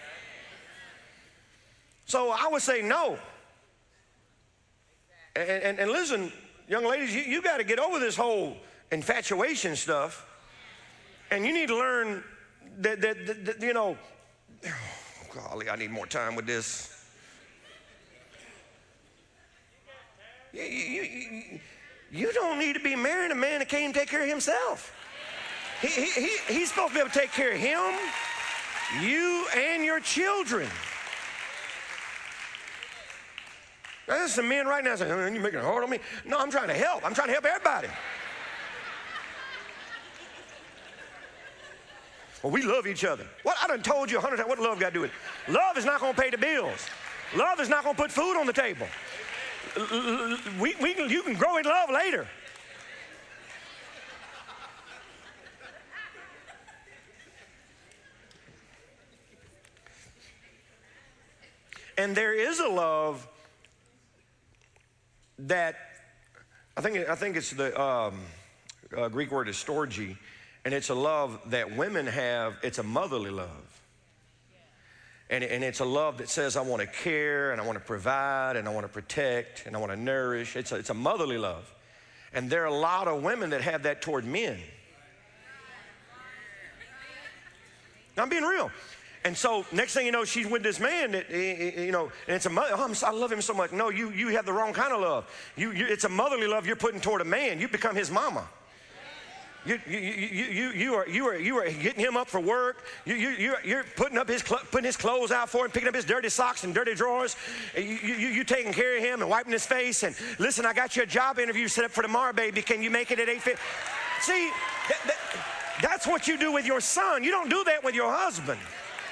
So I would say no. And, and, and listen, young ladies, you, you got to get over this whole infatuation stuff. And you need to learn that, that, that, that you know, oh, golly, I need more time with this. You, you, you, you don't need to be marrying a man that can't even take care of himself. He, he, he, he's supposed to be able to take care of him, you, and your children. Now, there's some men right now saying, oh, you're making it hard on me. No, I'm trying to help. I'm trying to help everybody. Well, we love each other. What I done told you a hundred times, what love got to do with it? Love is not going to pay the bills. Love is not going to put food on the table. We, we can, you can grow in love later. And there is a love that, I think, I think it's the um, uh, Greek word is storge, and it's a love that women have. It's a motherly love. And, and it's a love that says, I want to care, and I want to provide, and I want to protect, and I want to nourish. It's a, it's a motherly love. And there are a lot of women that have that toward men. Now, I'm being real. And so next thing you know, she's with this man that, you know, and it's a mother. Oh, I'm, I love him so much. No, you, you have the wrong kind of love. You, you, it's a motherly love you're putting toward a man. You become his mama. You, you, you, you, you, are, you, are, you are getting him up for work. You, you, you're, you're putting, up his, putting his clothes out for him, picking up his dirty socks and dirty drawers. You, you, you taking care of him and wiping his face. And listen, I got you a job interview set up for tomorrow, baby. Can you make it at eight fifty? See, that, that, that's what you do with your son. You don't do that with your husband.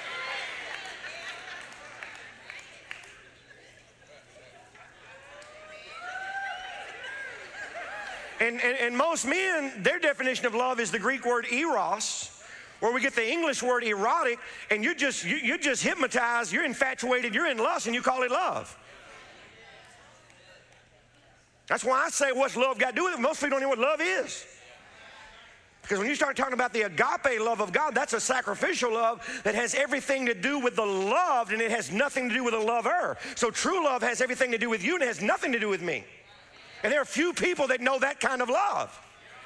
And, and, and most men, their definition of love is the Greek word eros, where we get the English word erotic, and you're just, you, you're just hypnotized, you're infatuated, you're in lust, and you call it love. That's why I say, what's love got to do with it? Most people don't know what love is. Because when you start talking about the agape love of God, that's a sacrificial love that has everything to do with the loved, and it has nothing to do with the lover. So true love has everything to do with you, and it has nothing to do with me. And there are few people that know that kind of love.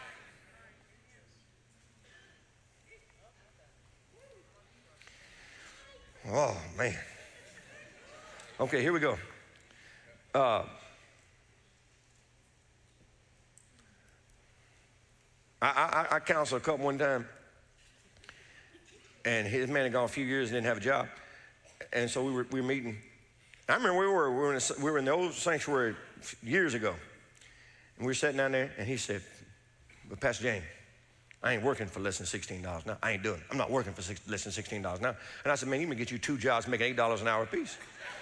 Oh, man. Okay, here we go. Uh, I, I, I counseled a couple one time, and his man had gone a few years and didn't have a job. And so we were, we were meeting. I remember we were, we were, in a, we were in the old sanctuary years ago. And we were sitting down there, and he said, well, Pastor James, I ain't working for less than sixteen dollars now. I ain't doing it. I'm not working for six, less than sixteen dollars now. And I said, man, you can get you two jobs making eight dollars an hour apiece.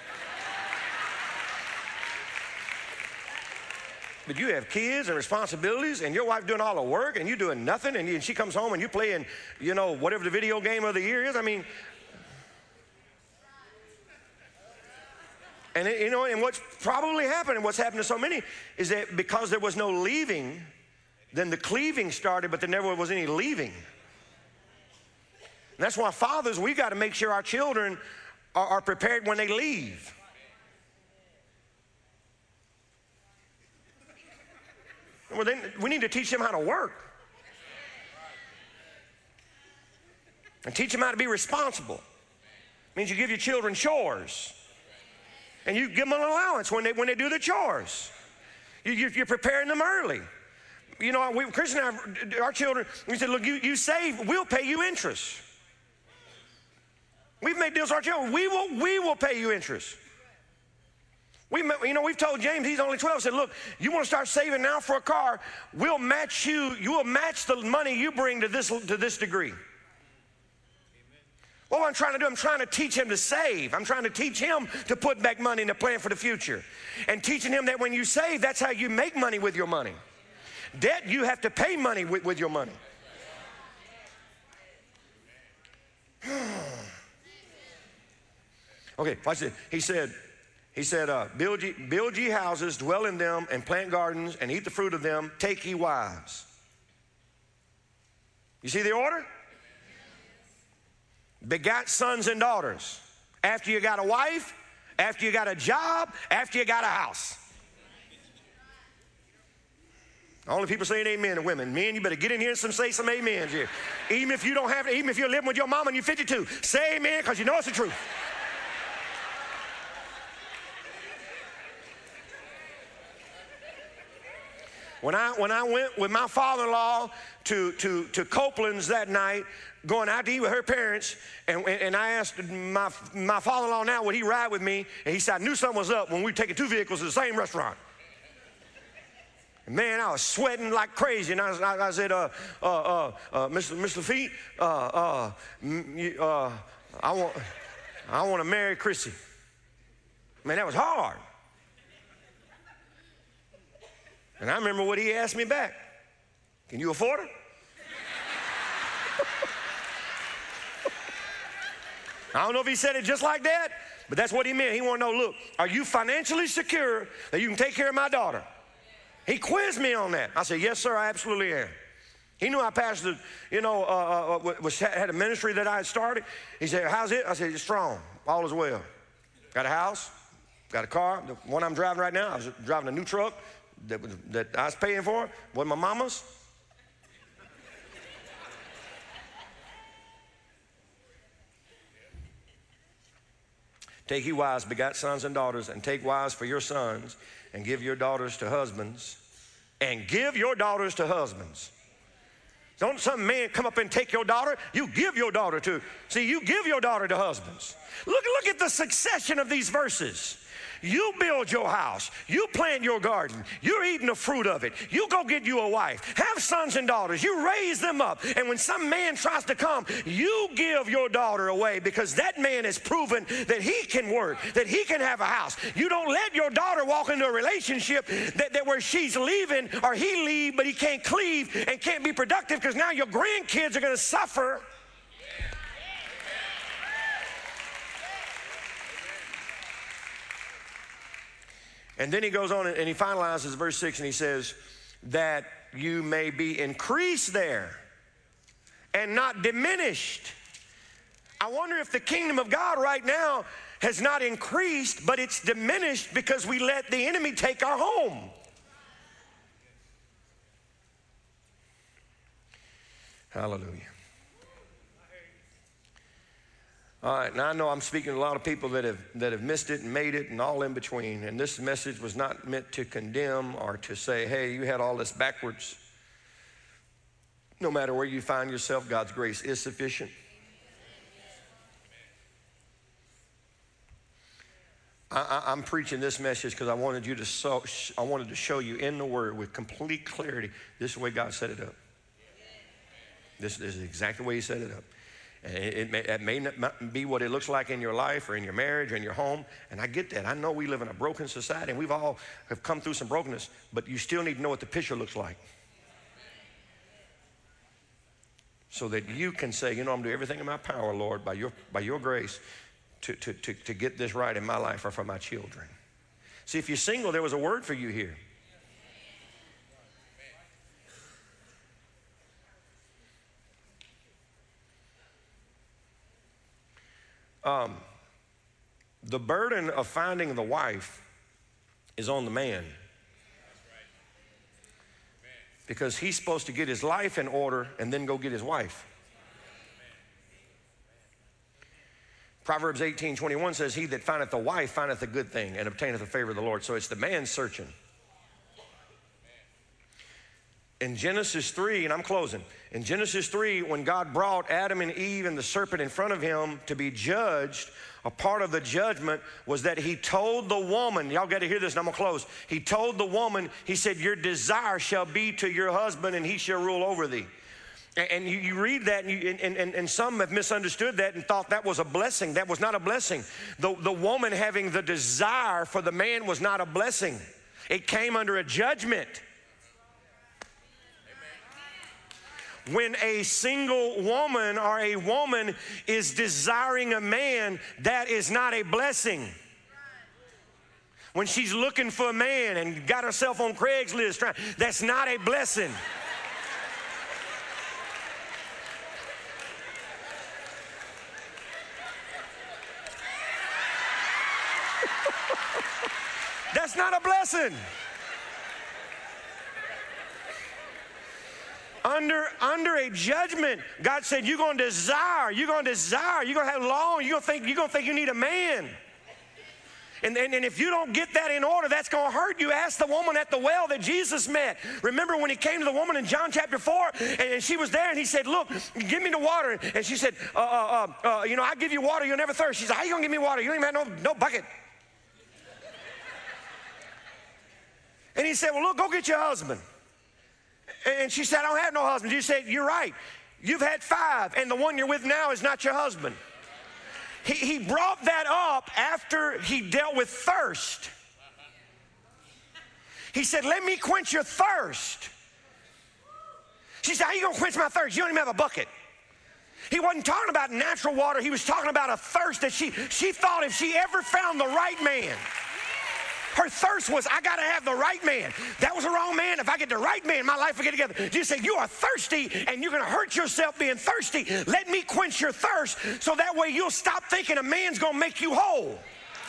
But you have kids and responsibilities, and your wife doing all the work, and you doing nothing, and, you, and she comes home, and you playing, you know, whatever the video game of the year is. I mean, and, it, you know, and what's probably happened, and what's happened to so many, is that because there was no leaving, then the cleaving started, but there never was any leaving. And that's why fathers, we got to make sure our children are, are prepared when they leave. Well, then we need to teach them how to work. And teach them how to be responsible. It means you give your children chores. And you give them an allowance when they, when they do the chores. You, you, you're preparing them early. You know, we, Chris and I, our children, we said, look, you, you save, we'll pay you interest. We've made deals with our children. We will, we will pay you interest. We, you know, we've told James, he's only twelve, said, look, you want to start saving now for a car, we'll match you, you will match the money you bring to this, to this degree. What I'm trying to do, I'm trying to teach him to save. I'm trying to teach him to put back money in a plan for the future. And teaching him that when you save, that's how you make money with your money. Debt, you have to pay money with, with your money. Okay, watch this. He said, he said, uh, build, ye, build ye houses, dwell in them, and plant gardens, and eat the fruit of them. Take ye wives. You see the order? Begat sons and daughters. After you got a wife, after you got a job, after you got a house. Only people saying amen are women. Men, you better get in here and some, say some amens here. Even if you don't have, even if you're living with your mom and you're fifty-two, say amen because you know it's the truth. When I, when I went with my father-in-law to, to, to Copeland's that night, going out to eat with her parents, and, and I asked my, my father-in-law now, would he ride with me? And he said, I knew something was up when we were taking two vehicles to the same restaurant. And man, I was sweating like crazy. And I, was, I, I said, uh, uh, uh, uh, Mister Mister Lafitte, uh, uh, uh, I want, I want to marry Chrissy. Man, that was hard. And I remember what he asked me back. Can you afford her? I don't know if he said it just like that, But that's what he meant. He wanted to know, look, are you financially secure that you can take care of my daughter? He quizzed me on that. I said, yes, sir, I absolutely am. He knew I pastored, you know, uh, uh, was, had a ministry that I had started. He said, how's it? I said, it's strong. All is well. Got a house, got a car. The one I'm driving right now, I was driving a new truck that, was, that I was paying for. Was my mama's. Take ye wives, begat sons and daughters, and take wives for your sons, and give your daughters to husbands, and give your daughters to husbands. Don't some man come up and take your daughter. You give your daughter to, see, you give your daughter to husbands. Look, look at the succession of these verses. You build your house. You plant your garden. You're eating the fruit of it. You go get you a wife. Have sons and daughters. You raise them up. And when some man tries to come, you give your daughter away because that man has proven that he can work, that he can have a house. You don't let your daughter walk into a relationship that, that where she's leaving or he leave, but he can't cleave and can't be productive because now your grandkids are going to suffer. And then he goes on and he finalizes verse six and he says, that you may be increased there and not diminished. I wonder if the kingdom of God right now has not increased, but it's diminished because we let the enemy take our home. Hallelujah. All right, now I know I'm speaking to a lot of people that have, that have missed it and made it and all in between. And this message was not meant to condemn or to say, hey, you had all this backwards. No matter where you find yourself, God's grace is sufficient. I, I, I'm preaching this message because I wanted you to so, I wanted to show you in the Word with complete clarity, this is the way God set it up. This, this is exactly the way He set it up. And it, it, may, it may not be what it looks like in your life or in your marriage or in your home. And I get that. I know we live in a broken society and we've all have come through some brokenness, but you still need to know what the picture looks like. So that you can say, you know, I'm doing everything in my power, Lord, by your, by your grace to, to, to, to get this right in my life or for my children. See, if you're single, there was a word for you here. Um, the burden of finding the wife is on the man because he's supposed to get his life in order and then go get his wife. Proverbs eighteen twenty-one says, he that findeth a wife findeth a good thing and obtaineth the favor of the Lord. So it's the man searching. In Genesis three, and I'm closing, in Genesis three, when God brought Adam and Eve and the serpent in front of him to be judged, a part of the judgment was that he told the woman, y'all got to hear this and I'm going to close. He told the woman, he said, your desire shall be to your husband and he shall rule over thee. And you, you read that and, you, and, and, and some have misunderstood that and thought that was a blessing. That was not a blessing. The, the woman having the desire for the man was not a blessing. It came under a judgment. When a single woman or a woman is desiring a man, that is not a blessing. When she's looking for a man and got herself on Craigslist, trying, that's not a blessing. That's not a blessing. Under, under a judgment, God said, you're going to desire, you're going to desire, you're going to have long, you're going to think, you're going to think you need a man. And, and, and if you don't get that in order, that's going to hurt you. Ask the woman at the well that Jesus met. Remember when he came to the woman in John chapter four, and, and she was there, and he said, look, give me the water. And she said, uh, uh, uh, you know, I give you water, you'll never thirst. She said, how you going to give me water? You don't even have no, no bucket. And he said, well, look, go get your husband. And she said, I don't have no husband. You said, you're right. You've had five, and the one you're with now is not your husband. He, he brought that up after he dealt with thirst. He said, let me quench your thirst. She said, how you going to quench my thirst? You don't even have a bucket. He wasn't talking about natural water. He was talking about a thirst that she, she thought if she ever found the right man, her thirst was, I got to have the right man. That was the wrong man. If I get the right man, my life will get together. Jesus said, you are thirsty and you're going to hurt yourself being thirsty. Let me quench your thirst so that way you'll stop thinking a man's going to make you whole.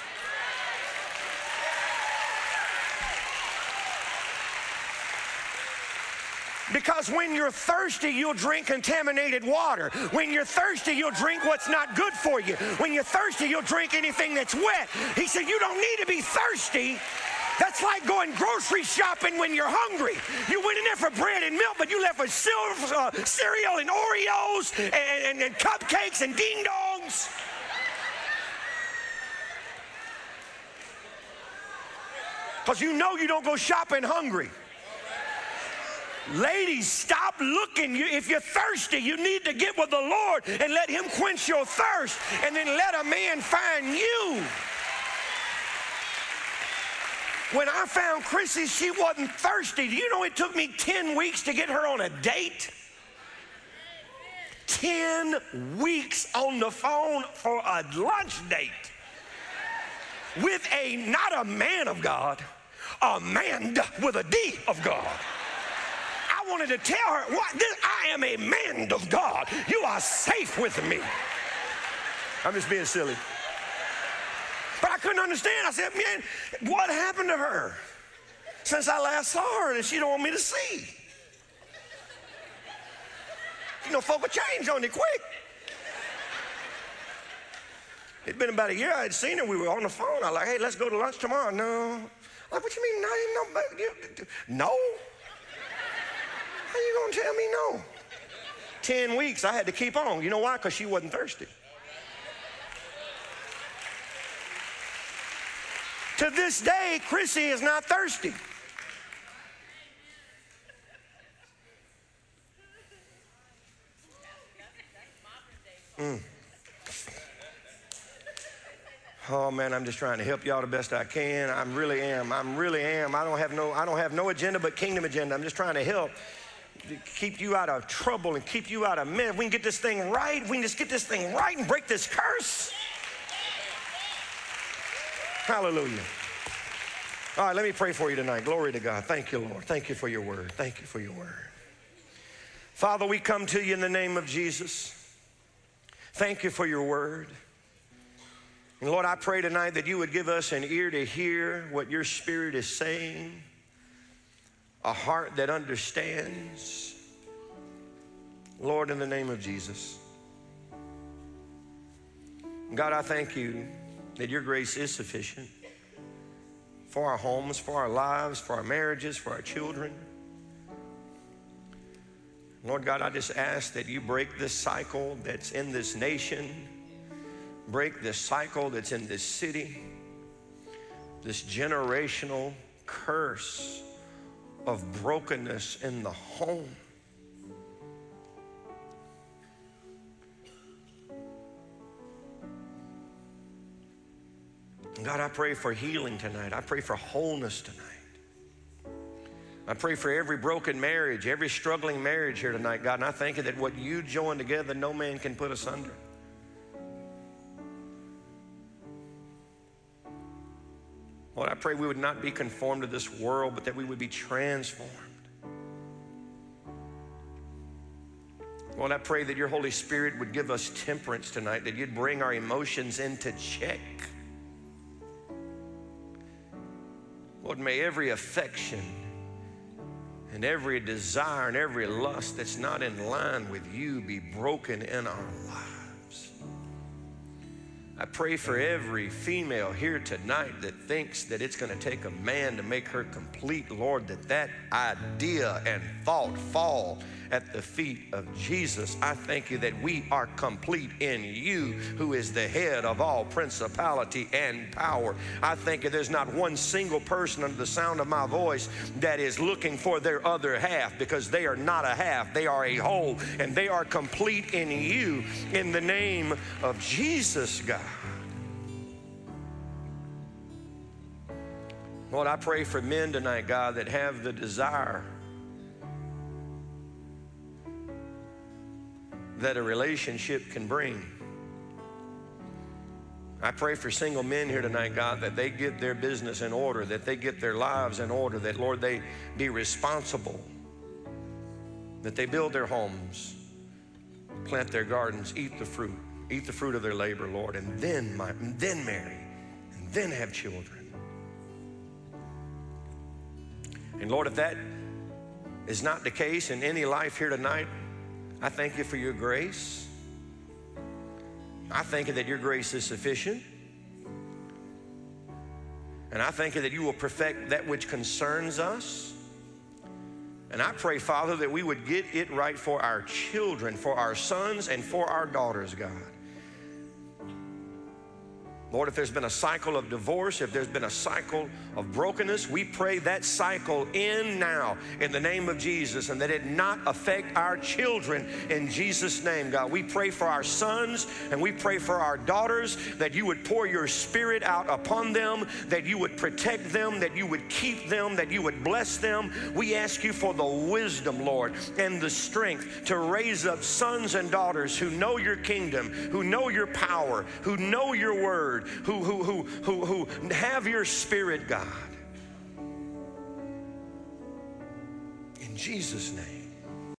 Because when you're thirsty, you'll drink contaminated water. When you're thirsty, you'll drink what's not good for you. When you're thirsty, you'll drink anything that's wet. He said, you don't need to be thirsty. That's like going grocery shopping when you're hungry. You went in there for bread and milk, but you left with silver, uh, cereal and Oreos and, and, and cupcakes and ding-dongs. Because you know you don't go shopping hungry. Ladies, stop looking. If you're thirsty, you need to get with the Lord and let him quench your thirst, and then let a man find you. When I found Chrissy, she wasn't thirsty. Do you know it took me ten weeks to get her on a date? ten weeks on the phone for a lunch date with a, not a man of God, a man with a D of God. I wanted to tell her, what, this, I am a man of God. You are safe with me. I'm just being silly. But I couldn't understand. I said, man, what happened to her since I last saw her that she don't want me to see? You know, folk will change on you quick. It'd been about a year I had seen her. We were on the phone. I was like, hey, let's go to lunch tomorrow. No. I'm like, what you mean? No, you know, no. How you gonna tell me no? Ten weeks, I had to keep on. You know why? Because she wasn't thirsty. To this day, Chrissy is not thirsty. Mm. Oh man, I'm just trying to help y'all the best I can. I really am. I really am. I don't have no. I don't have no agenda but kingdom agenda. I'm just trying to help. To keep you out of trouble and keep you out of mess. We can get this thing right. We can just get this thing right and break this curse. Hallelujah. All right, let me pray for you tonight. Glory to God. Thank you, Lord. Thank you for your word. Thank you for your word. Father, we come to you in the name of Jesus. Thank you for your word. And Lord, I pray tonight that you would give us an ear to hear what your Spirit is saying, a heart that understands. Lord, in the name of Jesus. God, I thank you that your grace is sufficient for our homes, for our lives, for our marriages, for our children. Lord God, I just ask that you break this cycle that's in this nation, break this cycle that's in this city, this generational curse of brokenness in the home. God, I pray for healing tonight. I pray for wholeness tonight. I pray for every broken marriage, every struggling marriage here tonight, God, and I thank you that what you join together, no man can put asunder. Lord, I pray we would not be conformed to this world, but that we would be transformed. Lord, I pray that your Holy Spirit would give us temperance tonight, that you'd bring our emotions into check. Lord, may every affection and every desire and every lust that's not in line with you be broken in our lives. I pray for every female here tonight that thinks that it's going to take a man to make her complete, Lord, that that idea and thought fall at the feet of Jesus. I thank you that we are complete in you, who is the head of all principality and power. I thank you there's not one single person under the sound of my voice that is looking for their other half, because they are not a half, they are a whole, and they are complete in you, in the name of Jesus, God. Lord, I pray for men tonight, God, that have the desire, that a relationship can bring. I pray for single men here tonight, God, that they get their business in order, that they get their lives in order, that, Lord, they be responsible, that they build their homes, plant their gardens, eat the fruit, eat the fruit of their labor, Lord, and then, my, and then marry, and then have children. And Lord, if that is not the case in any life here tonight, I thank you for your grace. I thank you that your grace is sufficient. And I thank you that you will perfect that which concerns us. And I pray, Father, that we would get it right for our children, for our sons and for our daughters, God. Lord, if there's been a cycle of divorce, if there's been a cycle of brokenness, we pray that cycle end now in the name of Jesus, and that it not affect our children in Jesus' name, God. We pray for our sons and we pray for our daughters, that you would pour your Spirit out upon them, that you would protect them, that you would keep them, that you would bless them. We ask you for the wisdom, Lord, and the strength to raise up sons and daughters who know your kingdom, who know your power, who know your word, Who, who, who, who, who have your Spirit, God. In Jesus' name.